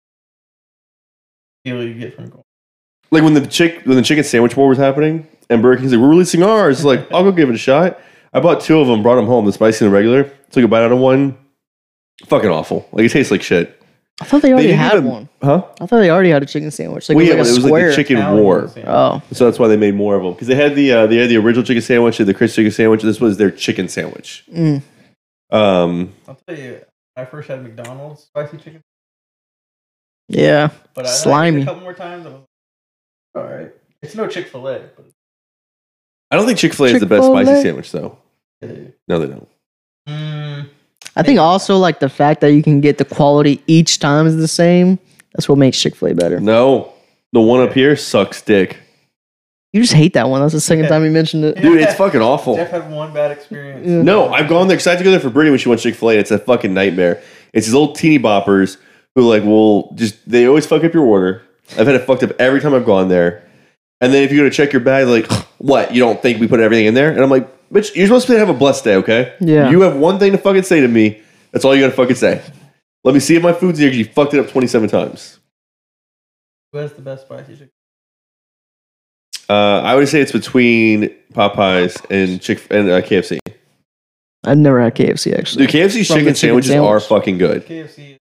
Feel you get from going. Like when the chick when the chicken sandwich war was happening, and Burger King's like, we're releasing ours. It's like, I'll go give it a shot. I bought two of them, brought them home, the spicy and the regular. Took a bite out of one. Fucking awful. Like it tastes like shit. I thought they already didn't had even- one. Huh? I thought they already had a chicken sandwich. Like Well, it yeah, was but like a it was square. like the chicken Italian war. sandwich. Oh. So that's why they made more of them because they had the uh, they had the original chicken sandwich, and the crispy chicken sandwich. This was their chicken sandwich. Mm. Um, I'll tell you, I first had McDonald's spicy chicken, Yeah. but I Slimy. I a couple more times. I was like, all right. It's no Chick Fil A, but I don't think Chick Fil A is the best Chick-fil-A? spicy sandwich though. it, No, they don't. mm, I think also like the fact that you can get the quality each time is the same. That's what makes Chick-fil-A better. No, the one up here sucks dick, You just hate that one. That's the second time you mentioned it. dude. It's fucking awful. Jeff had one bad experience. Yeah. No, I've gone there because I had to go there for Brittany when she went Chick Fil A. It's a fucking nightmare. It's these old teeny boppers who like will just they always fuck up your order. I've had it fucked up every time I've gone there. And then if you go to check your bag, like, what? You don't think we put everything in there? And I'm like, bitch, you're supposed to have a blessed day, okay? Yeah. You have one thing to fucking say to me. That's all you gotta fucking say. Let me see if my food's here because you fucked it up twenty-seven times. Who has the best spicy chicken? Uh, I would say it's between Popeyes and Chick and uh, K F C. I've never had K F C actually. Dude, K F C's From the chicken chicken sandwiches sandwich. are fucking good. K F C,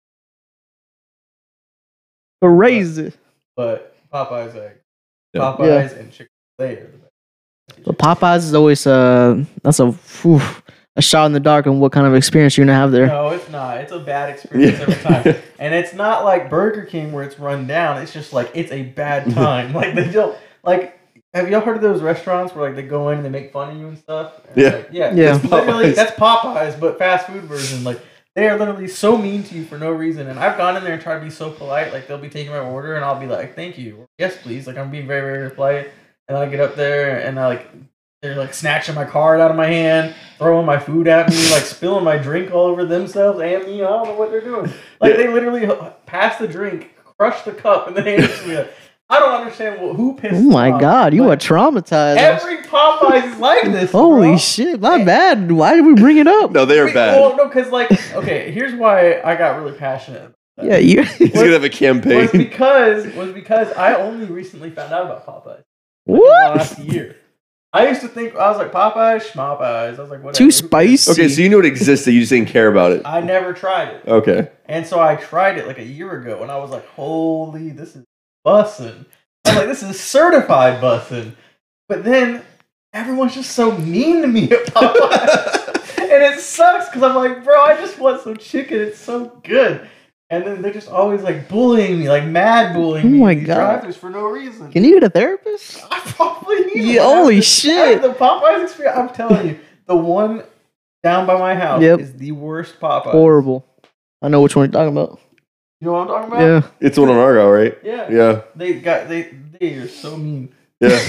But raise it. but Popeyes, like Yeah. Popeyes and Chick Fil A are the best. But Popeyes is always uh that's a whew, a shot in the dark on what kind of experience you're gonna have there. No, it's not. It's a bad experience Yeah. every time. And it's not like Burger King where it's run down. It's just like it's a bad time. Like they don't like. Have y'all heard of those restaurants where like they go in and they make fun of you and stuff? And Yeah. like, yeah, Yeah. That's literally Popeyes. that's Popeyes, but fast food version. Like they are literally so mean to you for no reason. And I've gone in there and tried to be so polite. Like they'll be taking my order and I'll be like, "Thank you, or, yes, please." Like I'm being very, very polite. And I get up there and I like. They're like snatching my card out of my hand, throwing my food at me, like spilling my drink all over themselves and me. I don't know what they're doing. Like Yeah. they literally pass the drink, crush the cup, and then hand it to me. I don't understand what, who pissed. Oh my them off. god, you Like, are traumatized. every Popeyes is like this. Holy bro. shit, my bad. Why did we bring it up? No, they are Wait, bad. Well, no, because like, okay, here's why I got really passionate. about Yeah, you He's gonna have a that. Was campaign. because was because I only recently found out about Popeyes. what? Last year. I used to think I was like Popeyes, schmopeyes. I was like, whatever. Too Who cares? spicy. Okay, so you knew it existed, you just didn't care about it. I never tried it. Okay. And so I tried it like a year ago, and I was like, holy, this is bussin'. I was like, this is certified bussin'. But then everyone's just so mean to me at Popeyes. And it sucks because I'm like, bro, I just want some chicken. It's so good. And then they're just always like bullying me, like mad bullying Oh me. my in these God. drive-thrus for no reason. Can you get a therapist? I probably need Yeah, one. holy After- shit. after the Popeyes experience, I'm telling you, the one down by my house Yep. is the worst Popeyes. Horrible. I know which one you're talking about. You know what I'm talking about? Yeah. It's the one on Argyle, right? Yeah. Yeah. They got they they are so mean. Yeah.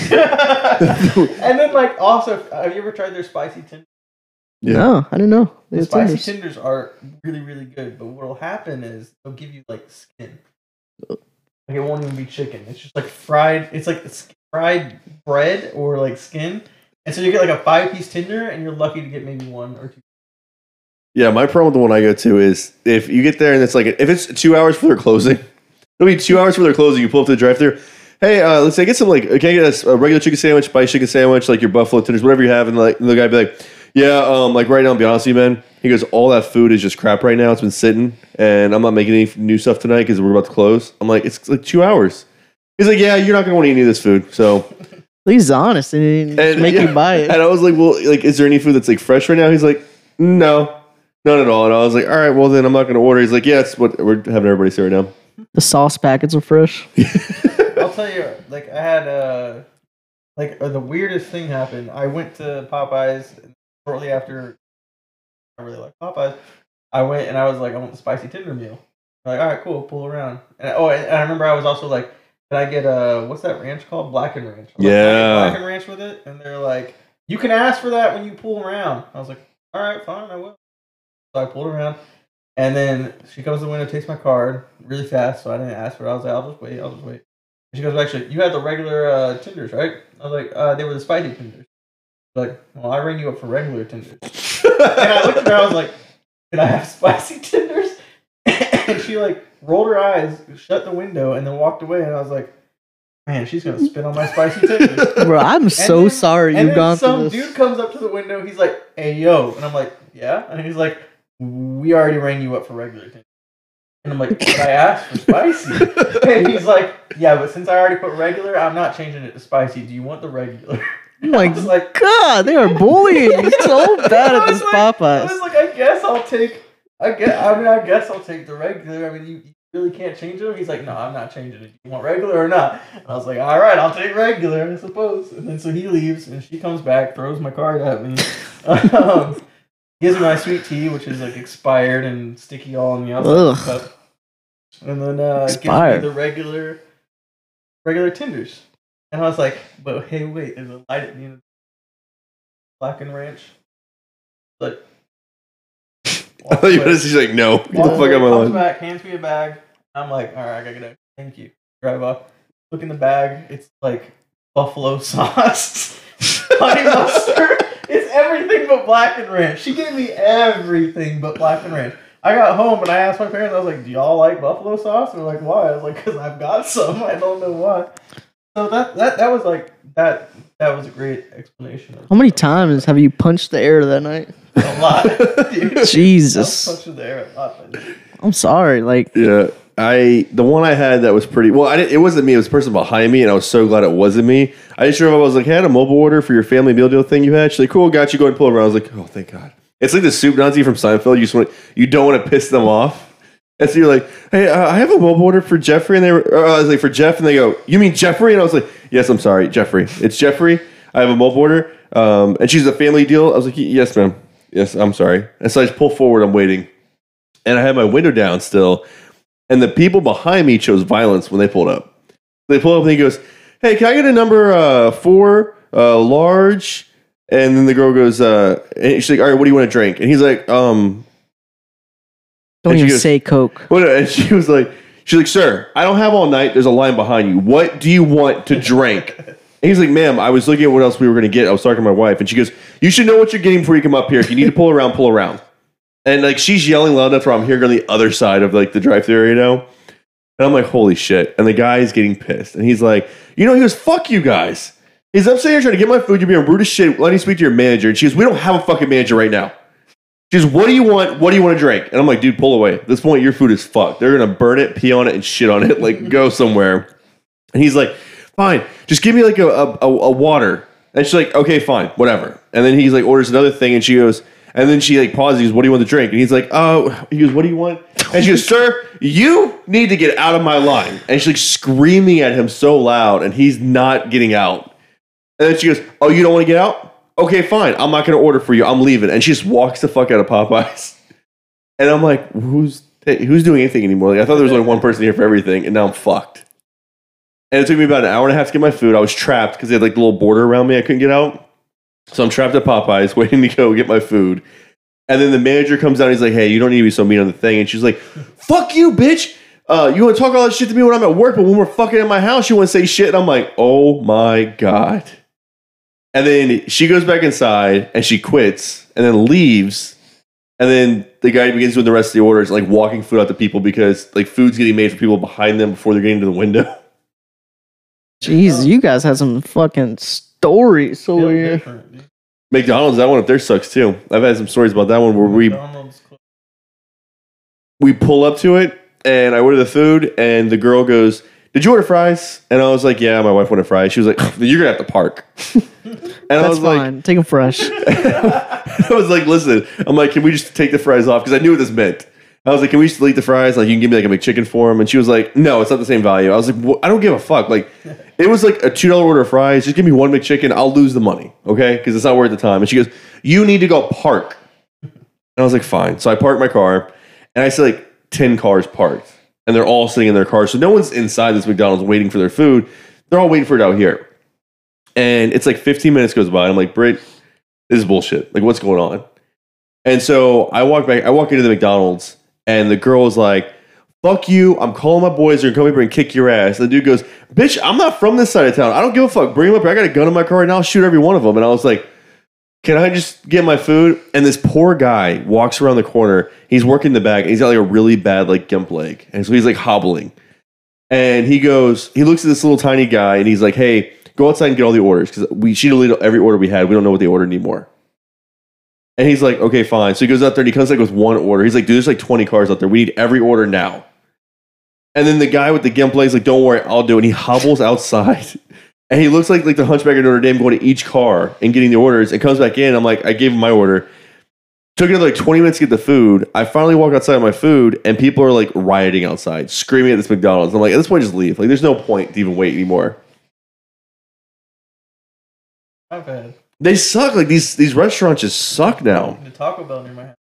And then like also, have you ever tried their spicy tenders? Yeah. No, I didn't know. The They had spicy tenders. tenders are really, really good, but what'll happen is they'll give you like skin. Like it won't even be chicken. It's just like fried. It's like s- fried bread or like skin, and so you get like a five piece tender, and you're lucky to get maybe one or two. Yeah, my problem with the one I go to is if you get there and it's like if it's two hours for their closing, it'll be two hours for their closing. You pull up to the drive-thru. Hey, uh, let's say get some like can I get a, a regular chicken sandwich, spicy chicken sandwich, like your buffalo tenders, whatever you have, and like and the guy be like, yeah, um, like right now, I'll be honest with you, man. He goes, all that food is just crap right now. It's been sitting, and I'm not making any new stuff tonight because we're about to close. I'm like, it's like two hours. He's like, yeah, you're not gonna want to eat any of this food, so. At least he's honest and he didn't And, make yeah, you buy it. And I was like, well, like, is there any food that's like fresh right now? He's like, no, none at all. And I was like, all right, well then I'm not gonna order. He's like, yeah, it's what we're having everybody say right now. The sauce packets are fresh. I'll tell you, like I had uh like uh, the weirdest thing happened. I went to Popeyes shortly after. I really like Popeyes. I went and I was like, I want the spicy tender meal. I'm like, all right, cool, pull around. And oh, and I remember I was also like, can I get a what's that ranch called? Blackened Ranch. I'm like, "Can I get Yeah. Blackened Ranch with it. And they're like, you can ask for that when you pull around. I was like, all right, fine, I will. So I pulled around. And then she comes to the window, takes my card really fast, so I didn't ask for it. I was like, I'll just wait, I'll just wait. And she goes, actually, you had the regular uh, tenders, right? I was like, uh, they were the spicy tenders. She's like, well, I rang you up for regular tenders. And I looked at her, I was like, can I have spicy tenders? And she like rolled her eyes, shut the window, and then walked away. And I was like, man, she's gonna spit on my spicy tenders. Bro, I'm so then- sorry And you've then gone some through this. dude comes up to the window. He's like, "Hey, yo," and I'm like, "Yeah," and he's like, "We already rang you up for regular tenders." And I'm like, "But I asked for spicy." And he's like, "Yeah, but since I already put regular, I'm not changing it to spicy. Do you want the regular?" I'm like, I was like, God, they are bullying you so bad I at was this like- I Popeyes. was like, I guess I'll take. I guess. I mean, I guess I'll take the regular. I mean, you, you really can't change them. He's like, no, I'm not changing it. You want regular or not? And I was like, all right, I'll take regular, I suppose. And then so he leaves, and she comes back, throws my card at me, um, gives me my sweet tea, which is like expired and sticky all on the outside of the Ugh. cup, and then uh, gives me Expired. the regular, regular tenders. And I was like, but hey, wait, there's a light at the end of Blackened Ranch. Like, I thought you were just like, no, get the Walks fuck away, out of my comes line. back, hands me a bag. I'm like, all right, I gotta get it. Thank you. Drive up. Look in the bag. It's like buffalo sauce, honey mustard. It's everything but Blackened Ranch. She gave me everything but Blackened Ranch. I got home and I asked my parents. I was like, "Do y'all like buffalo sauce?" And they're like, "Why?" I was like, "Cause I've got some. I don't know why." So that that that was like that. That was a great explanation. Of How many times have you punched the air that night? A lot, dude. Jesus. I was punching the air a lot. man. I'm sorry. Like, Yeah, I the one I had that was pretty well. I didn't, it wasn't me. It was the person behind me, and I was so glad it wasn't me. I just remember I was like, hey, I had a mobile order for your family meal deal thing you had. She's like, cool, got you. Go ahead and pull it around. I was like, oh, thank God. It's like the soup Nazi from Seinfeld. You just want you don't want to piss them off. And so you're like, hey, uh, I have a mobile order for Jeffrey, and they were, uh, I was like, for Jeff, and they go, you mean Jeffrey? And I was like, yes, I'm sorry, Jeffrey. It's Jeffrey. I have a mobile order, um, and she's a family deal. I was like, yes, ma'am. Yes, I'm sorry. And so I just pull forward. I'm waiting, and I had my window down still, and the people behind me chose violence when they pulled up. They pull up, and he goes, hey, can I get a number uh, four, uh, large? And then the girl goes, uh, and she's like, all right, what do you want to drink? And he's like, um. don't And she even goes- say Coke. What? And she was like, she's like, sir, I don't have all night. There's a line behind you. What do you want to drink? And he's like, ma'am, I was looking at what else we were going to get. I was talking to my wife, and she goes, you should know what you're getting before you come up here. If you need to pull around, pull around. And like she's yelling loud enough where I'm hearing on the other side of like the drive-thru area now. And I'm like, holy shit. And the guy is getting pissed. And he's like, you know, he goes, fuck you guys. He's up sitting here trying to get my food. You're being rude as shit. Let me speak to your manager. And she goes, we don't have a fucking manager right now. She goes, what do you want? What do you want to drink? And I'm like, dude, pull away. At this point, your food is fucked. They're going to burn it, pee on it, and shit on it. Like, go somewhere. And he's like, fine. Just give me like a, a, a water. And she's like, okay, fine. Whatever. And then he's like, orders another thing. And she goes, And then she like pauses. He goes, "What do you want to drink?" And he's like, "Oh," he goes, "What do you want?" And she goes, "Sir, you need to get out of my line." And she's like screaming at him so loud, and he's not getting out. And then she goes, "Oh, you don't want to get out? Okay, fine. I'm not going to order for you. I'm leaving." And she just walks the fuck out of Popeyes. And I'm like, who's who's doing anything anymore? Like I thought there was only one person here for everything, and now I'm fucked. And it took me about an hour and a half to get my food. I was trapped because they had like the little border around me. I couldn't get out. So I'm trapped at Popeyes waiting to go get my food. And then the manager comes out and he's like, "Hey, you don't need to be so mean on the thing." And she's like, "Fuck you, bitch. Uh, you want to talk all that shit to me when I'm at work, but when we're fucking in my house, you want to say shit." And I'm like, oh my God. And then she goes back inside and she quits and then leaves. And then the guy begins doing the rest of the orders, like walking food out to people because like food's getting made for people behind them before they're getting to the window. Jeez, you guys had some fucking stories over here. Different, dude. McDonald's, that one up there sucks too. I've had some stories about that one where we McDonald's closed. we pull up to it and I order the food and the girl goes, "Did you order fries?" And I was like, "Yeah, my wife wanted fries." She was like, "You're gonna have to park." And I That's was fine. like, Take them fresh. I was like, "Listen," I'm like, "Can we just take the fries off?" Because I knew what this meant. I was like, "Can we just delete the fries? Like, you can give me like a McChicken for them." And she was like, "No, it's not the same value." I was like, well, "I don't give a fuck." Like, it was like a two dollar order of fries. Just give me one McChicken. I'll lose the money, okay? Because it's not worth the time. And she goes, "You need to go park." And I was like, "Fine." So I parked my car, and I see like ten cars parked, and they're all sitting in their cars. So no one's inside this McDonald's waiting for their food. They're all waiting for it out here. And it's like fifteen minutes goes by. And I'm like, "Britt, this is bullshit. Like, what's going on?" And so I walk back. I walk into the McDonald's, and the girl is like, "Fuck you. I'm calling my boys. They're going to come over and kick your ass." And the dude goes, "Bitch, I'm not from this side of town. I don't give a fuck. Bring them up here. I got a gun in my car right now. I'll shoot every one of them." And I was like, "Can I just get my food?" And this poor guy walks around the corner. He's working the back. And he's got like a really bad like gimp leg. And so he's like hobbling. And he goes, he looks at this little tiny guy and he's like, "Hey, go outside and get all the orders. Because we she deleted every order we had. We don't know what they ordered anymore." And he's like, "Okay, fine." So he goes out there and he comes like with one order. He's like, "Dude, there's like twenty cars out there. We need every order now." And then the guy with the gimp leg's like, "Don't worry, I'll do it." And he hobbles outside. And he looks like like the Hunchback of Notre Dame going to each car and getting the orders and comes back in. I'm like, I gave him my order. Took another like twenty minutes to get the food. I finally walk outside with my food and people are like rioting outside, screaming at this McDonald's. I'm like, at this point, just leave. Like, there's no point to even wait anymore. I've had They suck. Like these these restaurants just suck now. the Taco Bell near my house.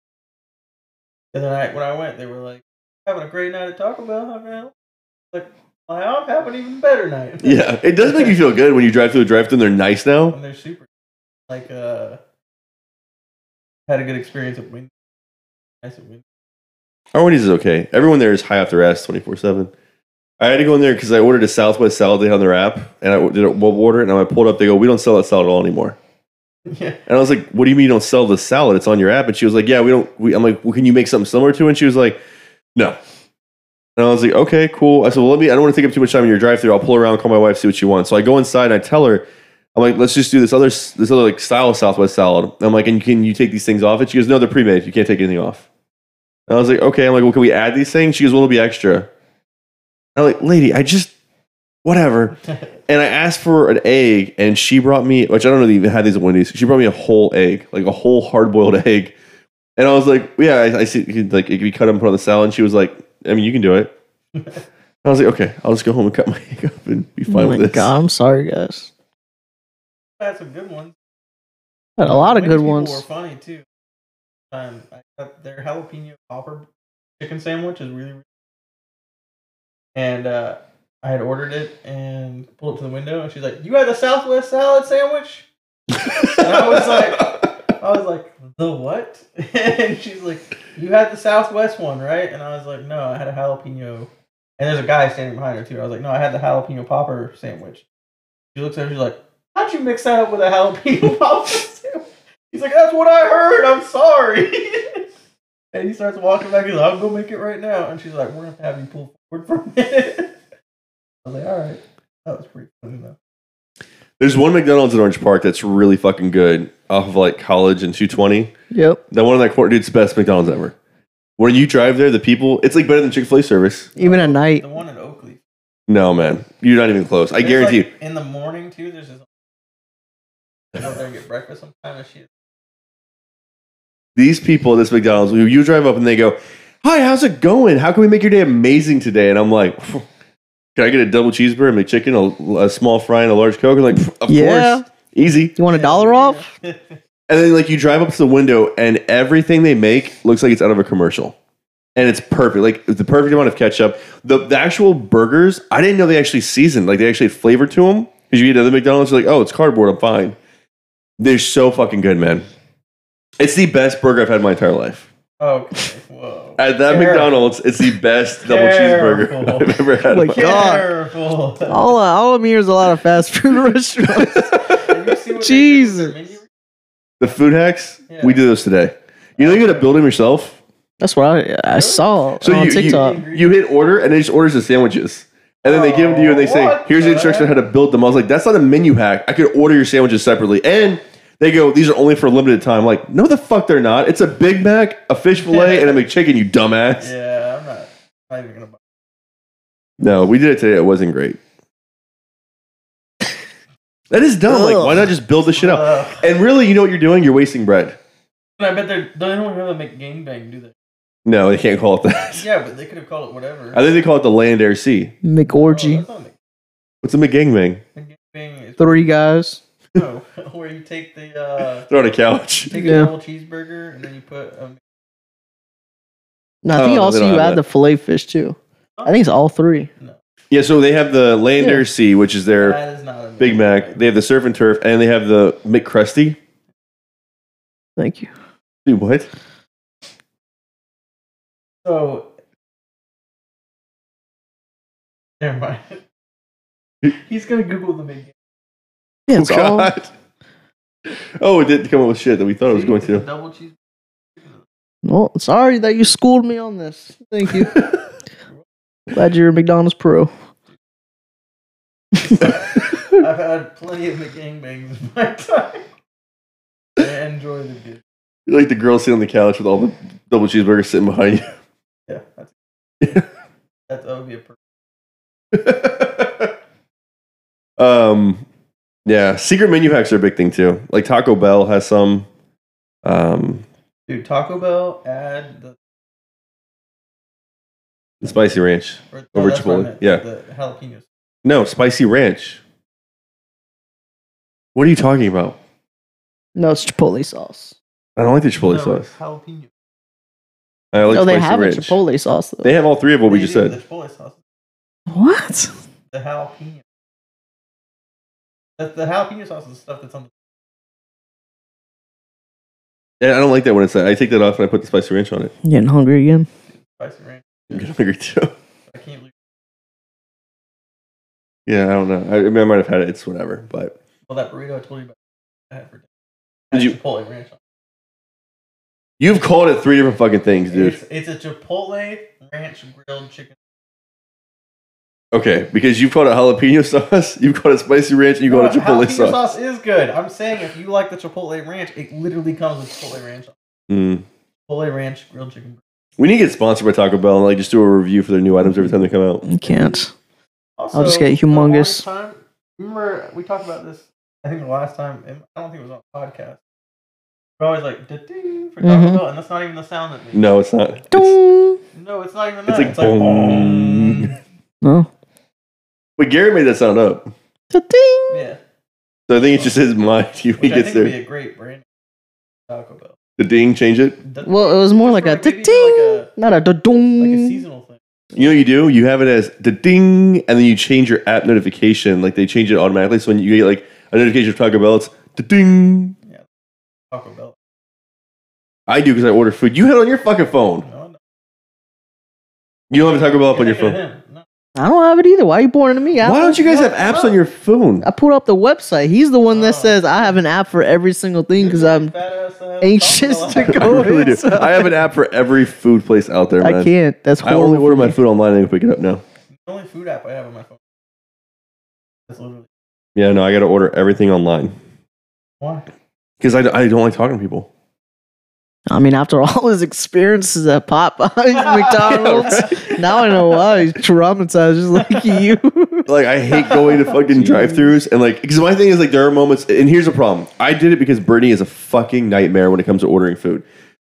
And then I, when I went, they were like, "Having a great night at Taco Bell, how can I help?" Like, I'm having an even better night. Yeah, it does make you feel good when you drive through the drive-thru and they're nice now. And they're super. Like, uh, had a good experience at Wendy's. Nice at Wendy's. Our Wendy's is okay. Everyone there is high off their ass twenty-four seven. I had to go in there because I ordered a Southwest salad. They had on their app, and I did a mobile order, and when I pulled up, they go, "We don't sell that salad at all anymore." Yeah. And I was like, "What do you mean you don't sell the salad? It's on your app." And she was like, "Yeah, we don't." We, I'm like, "Well, can you make something similar to it?" And she was like, "No." And I was like, "Okay, cool." I said, "Well, let me. I don't want to take up too much time in your drive-thru. I'll pull around, call my wife, see what she wants." So I go inside and I tell her, I'm like, "Let's just do this other this other like style of Southwest salad." And I'm like, "And can you take these things off it?" She goes, "No, they're pre-made. You can't take anything off." And I was like, "Okay." I'm like, "Well, can we add these things?" She goes, "Well, it'll be extra." I'm like, "Lady, I just whatever." And I asked for an egg, and she brought me, which I don't know if they even had these at Wendy's. She brought me a whole egg, like a whole hard-boiled egg. And I was like, "Yeah, I, I see. You could, like, it could be cut up and put on the salad." And she was like, "I mean, you can do it." I was like, "Okay, I'll just go home and cut my egg up and be fine Oh my with this." God, I'm sorry, guys. I had some good ones. Had a lot of Wendy's good people ones. were funny too. Um, I got their jalapeno popper chicken sandwich is really, really and uh, I had ordered it and pulled up to the window, and she's like, "You had the Southwest salad sandwich?" And I was like, I was like, "The what?" And she's like, "You had the Southwest one, right?" And I was like, "No, I had a jalapeno." And there's a guy standing behind her too. I was like, "No, I had the jalapeno popper sandwich." She looks at her, she's like, "How'd you mix that up with a jalapeno popper sandwich?" He's like, "That's what I heard. I'm sorry." And he starts walking back. He's like, "I'll go make it right now." And she's like, "We're going to have to have you pull forward for a minute." I was like, "All right." That was pretty funny, though. There's one McDonald's in Orange Park that's really fucking good off of like College and two twenty. Yep. That one in that corner, dude, it's the best McDonald's ever. When you drive there, the people, it's like better than Chick-fil-A service. Even at night. The one in Oakley. No, man. You're not even close. I There's, guarantee like, you. in the morning, too, there's this. I go there and get breakfast sometime, and she these people at this McDonald's, you you drive up and they go, "Hi, how's it going? How can we make your day amazing today?" And I'm like, "Can I get a double cheeseburger, a McChicken, a, a small fry, and a large Coke?" I'm like, "Of Yeah. course, easy." You want a dollar off? And then like you drive up to the window and everything they make looks like it's out of a commercial. And it's perfect. Like it's the perfect amount of ketchup. The, the actual burgers, I didn't know they actually seasoned. Like they actually had flavor to them. Because you eat at other McDonald's, you're like, oh, it's cardboard. I'm fine. They're so fucking good, man. It's the best burger I've had in my entire life. Okay. Whoa. At that Careful. McDonald's, it's the best double Careful. cheeseburger I've ever had. Oh in my my God. Careful. All, all I'm hearing is a lot of fast food restaurants. Have you seen what Jesus. they did with their menu? The food hacks, Yeah. we did those today. You know, you got to build them yourself. That's what I, I saw So on you, TikTok. you you hit order and it just orders the sandwiches. And then they give them to you and they say, Oh, here's the what instruction the on how to build them. I was like, that's not a menu hack. I could order your sandwiches separately. And they go, these are only for a limited time. I'm like, no, the fuck they're not. It's a Big Mac, a fish fillet, and a McChicken, you dumbass. Yeah, I'm not, not even gonna buy. No, we did it today. It wasn't great. That is dumb. Like, Ugh. why not just build this shit up? Ugh. And really, you know what you're doing? You're wasting bread. I bet they're, they don't have to make gangbang, do they? No, they can't call it that. Yeah, but they could have called it whatever. I think they call it the Land Air Sea. Oh, McOrgy. that's not a What's a McGangbang? Mc- gangbang. Is Three guys. no, where you take the uh, They're on a couch. take Yeah. a double cheeseburger and then you put um, No, I Oh, think no, they also don't you have add that. the filet fish too. I think it's all three. Yeah, so they have the Land Yeah. Air Sea, which is their that is not a Big Mac. They have the Surf and Turf, and they have the McCrusty. Thank you. Dude, what? So, never mind. He's gonna Google the big. Yeah, it's oh, all. God. Oh, it didn't come up with shit that we thought it was going to. Double cheese. Well, sorry that you schooled me on this. Thank you. Glad you're a McDonald's pro. I've had plenty of McGangbangs in my time. I enjoy the good. You're like the girl sitting on the couch with all the double cheeseburgers sitting behind you. Yeah, that's that, that would be a perfect. um, yeah, secret menu hacks are a big thing too. Like Taco Bell has some. Um, Dude, Taco Bell add the the spicy ranch. or, Over that's what I Chipotle, meant, yeah. the jalapenos. No, spicy ranch. What are you talking about? No, it's Chipotle sauce. I don't like the Chipotle No, sauce. jalapeno. I like no, they spicy have ranch. a Chipotle sauce though. They have all three of what we They just do, said. The Chipotle sauce. What? The jalapeno. The, the jalapeno sauce is the stuff that's on the. Yeah, I don't like that when it's that. I take that off and I put the spicy ranch on it. I'm getting hungry again. Spicy ranch. I'm getting hungry too. I can't believe. Yeah, I don't know. I, I, mean, I might have had it. It's whatever. But Well, that burrito I told you about, I had for dinner. Did Had you- Chipotle ranch on you've called it three different fucking things, it. dude. It's, it's a Chipotle ranch grilled chicken. Okay, because you've called it jalapeno sauce, you've called it spicy ranch, and you No, called it Chipotle jalapeno sauce. sauce is good. I'm saying if you like the Chipotle ranch, it literally comes with Chipotle ranch. on it. Mm. Chipotle ranch grilled chicken. We need to get sponsored by Taco Bell and like just do a review for their new items every time they come out. You can't. Also, I'll just get the humongous. longest Time, remember we talked about this? I think the last time. I don't think it was on a podcast. We're always like da-ding for Taco Mhm. Bell, and that's not even the sound that makes. No, it's not. It's, Dong. No, it's not even It's that. like boom. boom. No. but Gary made that sound up. Ta-ding. Yeah, So I think it's just his mind. He which I gets think would be there. a great brand. Taco Bell. The ding, change it. Da- Well, it was more Just like a for maybe ta-ding, like not a da-dong. Like a seasonal thing. You know what you do? You have it as the ding, and then you change your app notification. Like they change it automatically. So when you get like a notification from Taco Bell, it's the ding. Taco Bell. I do because I order food. You have it on your fucking phone. No, no. You don't have a Taco Bell up on your You're phone. thinking of him. No. I don't have it either. Why are you pouring to me? I Why don't you guys have apps on your phone? I pulled up the website. He's the one that Oh. says I have an app for every single thing because I'm Fat-ass, uh, anxious Taco to Bell. go I really do. inside. I have an app for every food place out there, man. I can't. That's I horrible. only order for my me. food online and I pick it up now. The only food app I have on my phone. That's literally Yeah, no, I got to order everything online why. because I, I don't like talking to people. I mean, after all his experiences at Popeyes, McDonald's, Yeah, now I know why he's traumatized just like you. Like I hate going to fucking drive-throughs and like because my thing is like there are moments and here's the problem. I did it because Brittany is a fucking nightmare when it comes to ordering food.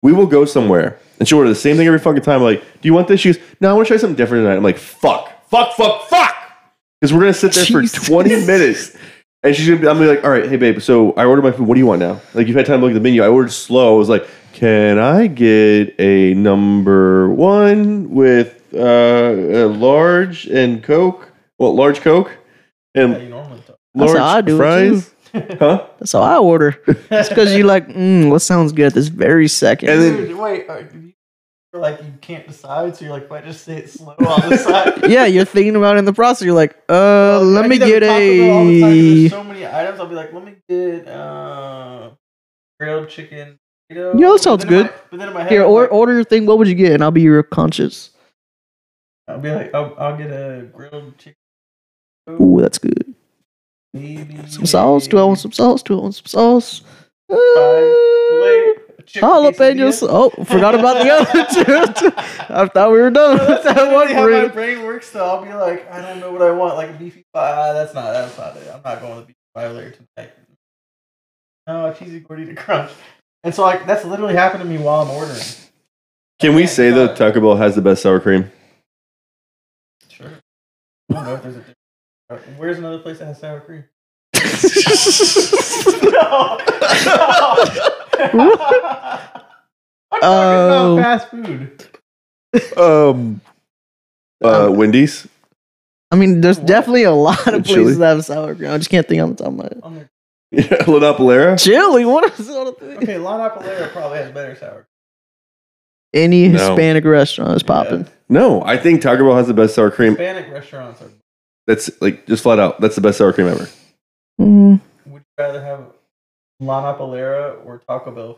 We will go somewhere, and she'll order the same thing every fucking time. I'm like, do you want this? She goes, no, I want to try something different tonight. I'm like, fuck, fuck, fuck, fuck, because we're gonna sit there Jesus. for twenty minutes, and she's gonna be. I'm gonna be like, all right, hey babe, so I ordered my food. What do you want now? Like, you've had time to look at the menu. I ordered slow. I was like, can I get a number one with uh, a large and Coke? Well, large Coke and Yeah, you normally talk. That's large how I do it, fries. Huh? That's how I order. It's because you like, mm, what sounds good at this very second. And then- Dude, wait, are you you're like you can't decide, so you're like, if I just say it slow on the side. yeah, you're thinking about it in the process. You're like, uh, let I me do that get with Taco Bell all the time, 'cause a. there's so many items. I'll be like, let me get uh, grilled chicken. You Yeah, that sounds good. But then in my head, Here, I'm or, like- order your thing. What would you get? And I'll be your conscious. I'll be like, I'll, I'll get a grilled chicken. Ooh, that's good. Maybe Some sauce? Do I want some sauce? Do I want some sauce? Uh, Five plate chicken jalapenos. quesadilla. Oh, forgot about the other two. I thought we were done with That's that literally one. how my Brit. brain works. Though I'll be like, I don't know what I want, like a beefy pie. That's not. That's not it. I'm not going with beefy pie later tonight. No, a cheesy gordita crunch. And so, like, that's literally happened to me while I'm ordering. Can we say though Taco Bell has the best sour cream? Sure. I don't know if there's a difference. Where's another place that has sour cream? no. I'm talking Oh. about fast food. Um, uh, Um, Wendy's. I mean, there's What? definitely a lot of And places chili? that have sour cream. I just can't think on the top of my head. I'm like, Yeah, La Nopalera. Chili, what is all the thing? okay, La Nopalera probably has better sour Any No. Hispanic restaurant is popping. No, I think Taco Bell has the best sour cream. Hispanic restaurants are. That's like just flat out. That's the best sour cream ever. Mm. Would you rather have La Nopalera or Taco Bell?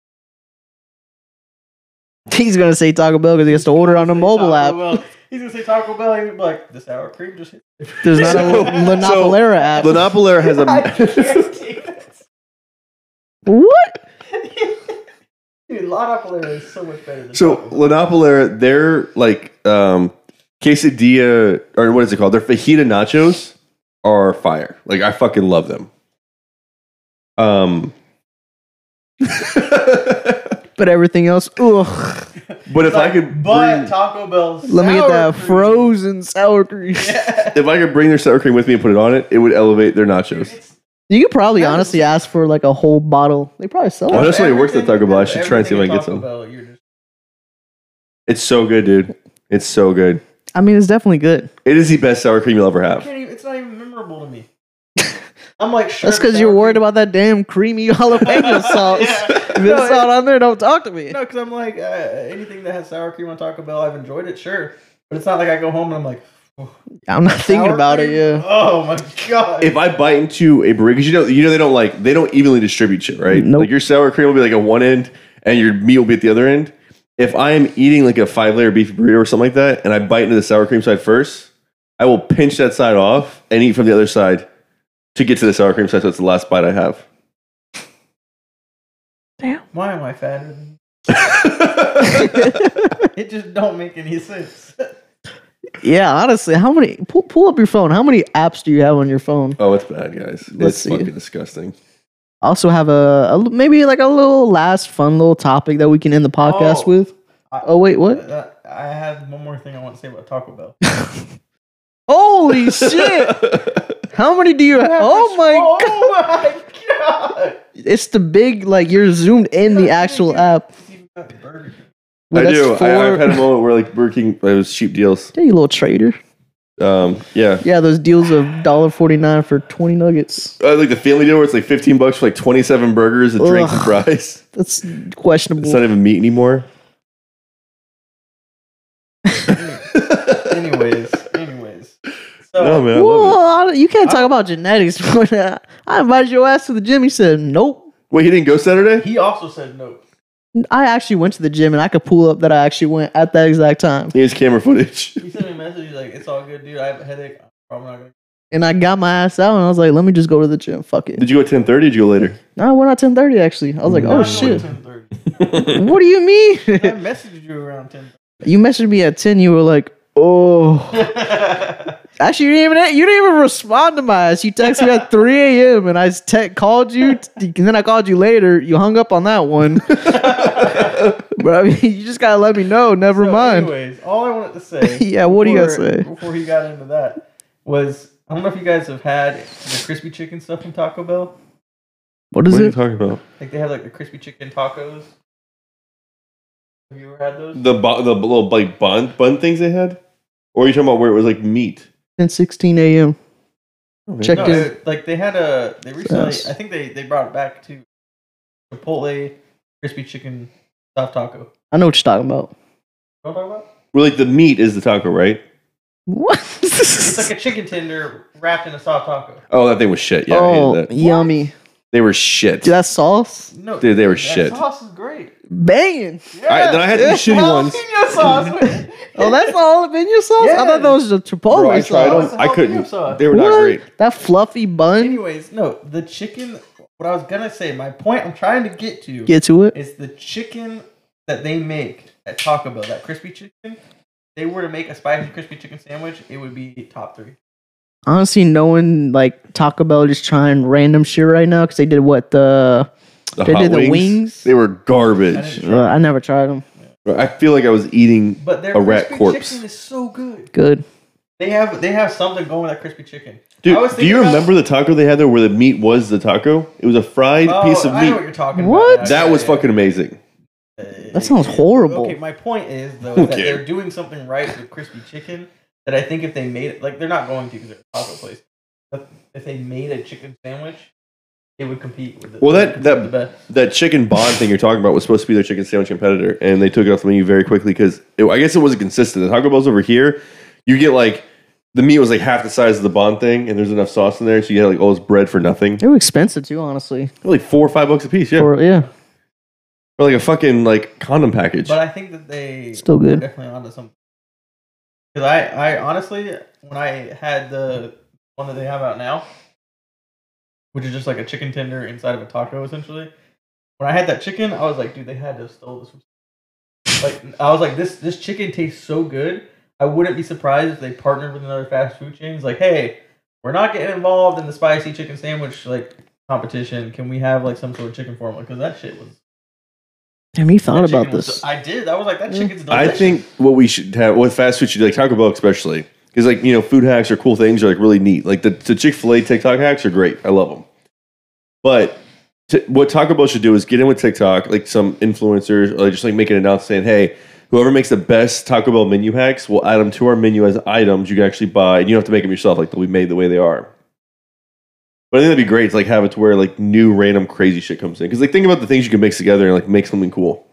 He's gonna say Taco Bell because he has to order on the Say mobile Taco app. Bell. He's gonna say Taco Bell. He'd be like, the sour cream just hit. There's not a So- La Nopalera app. La Nopalera has I can't a. take this. What? Dude, La Nopalera is so much better than So Taco Bell. La Nopalera, their like um, quesadilla or what is it called? Their fajita nachos are fire. Like I fucking love them. Um. But everything else, ugh. But if I Like, could but bring, Taco Bell's Let me get sour that cream- frozen sour cream. Yeah. if I could bring their sour cream with me and put it on it, it would elevate their nachos. It's- You could probably That honestly is- ask for like a whole bottle. They probably sell Oh, it. that's why it works at Taco Bell. I should try and see if I can get everything some. at Taco Bell, you're just- It's so good, dude. It's so good. I mean, it's definitely good. It is the best sour cream you'll ever I have. can't even, it's not even memorable to me. I'm like, sure. That's because you're worried about that damn creamy jalapeno sauce. Yeah. If No, it's not on there, don't talk to me. No, because I'm like, uh, anything that has sour cream on Taco Bell, I've enjoyed it, sure. But it's not like I go home and I'm like, I'm not thinking sour about cream? it. Yeah. Oh my god. If I bite into a burrito, because you know, you know they don't like they don't evenly distribute shit, right? Nope. Like your sour cream will be like at one end, and your meat will be at the other end. If I am eating like a five layer beef burrito or something like that, and I bite into the sour cream side first, I will pinch that side off and eat from the other side to get to the sour cream side. So it's the last bite I have. Why am I fatter than It just don't make any sense. Yeah, honestly, how many? Pull, pull up your phone. How many apps do you have on your phone? Oh, it's bad, guys. Let's It's see. fucking disgusting. I also have a, a maybe like a little last fun little topic that we can end the podcast Oh. with. I- Oh wait, what? Uh, I have one more thing I want to say about Taco Bell. Holy shit! How many do you have? Oh my god! Oh my god! It's the big like you're zoomed in the actual app. It's even got Burger King. Well, I that's do. I, four- I've had a moment where like Burger King, it was cheap deals. Yeah, you little trader. Um, yeah. Yeah, those deals of one dollar forty-nine for twenty nuggets. Uh, like the family deal where it's like fifteen bucks for like twenty-seven burgers and drinks and Ugh. fries. That's questionable. It's not even meat anymore. Anyways, anyways. So, No, man, I love it. Whoa, you can't talk about genetics. I invited your ass to the gym. He said, nope. Wait, he didn't go Saturday? he also said no. I actually went to the gym and I could pull up that I actually went at that exact time. He has camera footage. He sent me a message. He's like, "It's all good, dude. I have a headache. I'm probably not gonna." And I got my ass out and I was like, let me just go to the gym. Fuck it. Did you go at ten thirty? Did you go later? No, I went at ten thirty actually. I was like, No, oh I'm going shit. ten thirty. What do you mean? I messaged you around ten. You messaged me at ten. You were like, oh. Actually, you didn't even you didn't even respond to my ass. You texted me at three a.m. and I te- called you, t- and then I called you later. You hung up on that one. Bro, I mean, you just gotta let me know. Never So mind. Anyways, all I wanted to say. Yeah, what do you before- gotta say? Before he got into that was I don't know if you guys have had the crispy chicken stuff from Taco Bell. What is What are you it? talking about? Like they have like the crispy chicken tacos. Have you ever had those? The bu- the little like bun bun things they had, or are you talking about where it was like meat? ten sixteen a.m. Check No, this. it- like they had a they recently. Yes. I think they they brought it back to Chipotle crispy chicken soft taco. I know what you're talking about. You know what I'm talking about? Where like the meat is the taco, right? What? It's like a chicken tender wrapped in a soft taco. Oh, that thing was shit. Yeah, I oh, hated that. yummy. They were shit. Dude, that sauce? No, Dude, they were that shit. Sauce is great. Banging. Yeah, then I had the it's shitty ones. jalapeno sauce. man. Oh, that's the jalapeno sauce? I thought that was the Chipotle Bro, I sauce. tried sauce. them. I Jalapeno couldn't. sauce. They were not What? great. That fluffy bun. Anyways, no, the chicken. What I was gonna say, my point I'm trying to get to Get to it. is the chicken that they make at Taco Bell, that crispy chicken. If they were to make a spicy crispy chicken sandwich, it would be top three. Honestly, knowing like Taco Bell just trying random shit right now because they did what the The They hot did the wings, wings? They were I garbage. didn't- uh, I never tried them. I feel like I was eating. But their A rat crispy corpse. chicken is so good. Good. They have they have something going with that crispy chicken. Dude, I was do you thinking about- remember the taco they had there where the meat was the taco? It was a fried Oh, piece of I know what meat. you're talking What? about. That Yeah, was yeah, fucking amazing. yeah. That sounds horrible. Okay, my point is though is that Okay. they're doing something right with crispy chicken that I think if they made it, like they're not going to because they're a taco place. But if they made a chicken sandwich, it would compete with the Well, it that- would that- compete the best. That chicken bond thing you're talking about was supposed to be their chicken sandwich competitor, and they took it off the menu very quickly because I guess it wasn't consistent. The Taco Bell's over here, you get like the meat was like half the size of the bond thing, and there's enough sauce in there, so you had like all this bread for nothing. They were expensive too, honestly. Like four or five bucks a piece, yeah, Or, yeah. or like a fucking like condom package. But I think that they Still good. are definitely onto something. Because I, I honestly, when I had the one that they have out now, which is just like a chicken tender inside of a taco, essentially. When I had that chicken, I was like, dude, they had to have stole this from. Like, I was like, this this chicken tastes so good. I wouldn't be surprised if they partnered with another fast food chain. It's like, hey, we're not getting involved in the spicy chicken sandwich like competition. Can we have like some sort of chicken formula? Because that shit was. Damn, you thought that about chicken was- this. I did. I was like, that Yeah. chicken's I delicious. think what we should have with fast food should do, like Taco Bell especially, because like you know food hacks are cool things are like really neat. Like the, the Chick Fil A TikTok hacks are great. I love them. But t- what Taco Bell should do is get in with TikTok, like some influencers, or just like make an announcement saying, "Hey, whoever makes the best Taco Bell menu hacks, we'll add them to our menu as items you can actually buy, and you don't have to make them yourself. Like they'll be made the way they are." But I think that'd be great to like have it to where like new random crazy shit comes in. Because like think about the things you can mix together and like make something cool.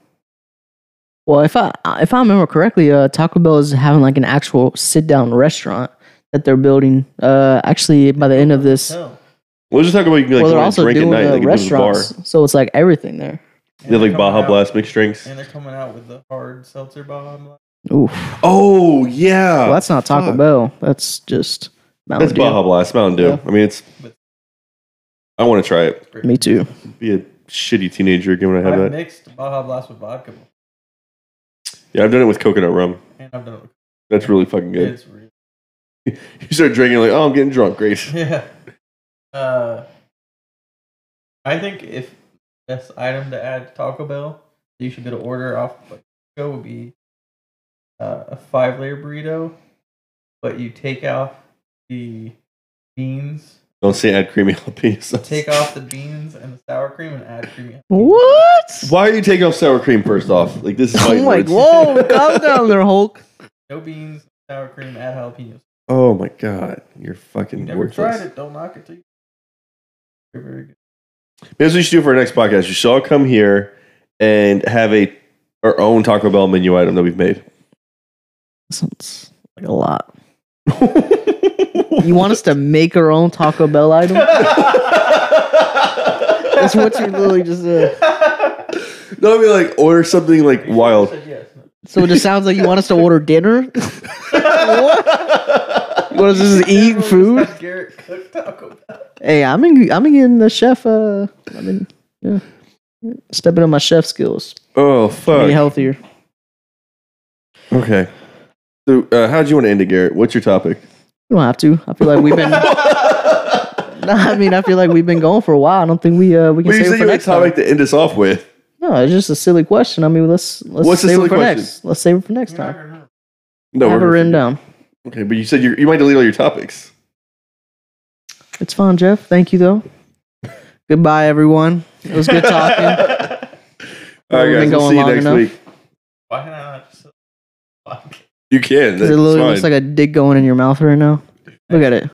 Well, if I if I remember correctly, uh, Taco Bell is having like an actual sit down restaurant that they're building. Uh, actually, by the end of this, No. We'll just talk about you can like well, go they're and also drink at doing night, uh, like if it was a bar. restaurants, so it's like everything there. They have like they're Baja coming out- Blast mixed drinks. And they're coming out with the hard seltzer bomb. Oof. Oh yeah, Well, that's not Taco Fuck. Bell. That's just Mountain That's Dew. Baja Blast Mountain Dew. Yeah. I mean, it's. I want to try it. Me too. Be a shitty teenager again when I have I've that. mixed Baja Blast with vodka, before, Yeah, I've done it with coconut rum. and I've done it with That's really fucking good. It's real. You start drinking like, oh, I'm getting drunk. Great. Yeah. Uh, I think if best item to add to Taco Bell, that you should be able to order off like go would be uh, a five layer burrito, but you take off the beans, Don't say add creamy jalapenos. take off the beans and the sour cream, and add creamy. What? Why are you taking off sour cream first off? Like this is I'm fighting like, words. whoa, calm down there, Hulk. No beans, sour cream, add jalapenos. Oh my god, you're You fucking never worthless. tried it? Don't knock it till you. Very, very good. Maybe that's what we should do for our next podcast. We should all come here and have a our own Taco Bell menu item that we've made. Sounds like a lot. You want us to make our own Taco Bell item? That's what you literally just said. No, I mean like order something like You wild. said yes. So it just sounds like you want us to order dinner? What? What is this? Eat Everyone food? just had Garrett cook Taco Bell. Hey, I'm in. I'm in the chef. Uh, I'm in. Yeah, stepping up my chef skills. Oh Be fuck. healthier. Okay. So uh, how do you want to end it, Garrett? What's your topic? You don't have to. I feel like we've been. No, I mean, I feel like we've been going for a while. I don't think we uh we can Well, you save it said for you had a next time. topic to end us off with. No, it's just a silly question. I mean, let's let's What's the save silly it for question? next. Let's save it for next You're not time. gonna know. No, I have it we're- written down. Okay, but you said you you might delete all your topics. It's fine, Jeff. Thank you, though. Goodbye, everyone. It was good talking. All right, We've guys. been We'll going see you long next enough. week. Why can I not just fuck? You can. Because That's it literally fine. looks like a dick going in your mouth right now. Look at it.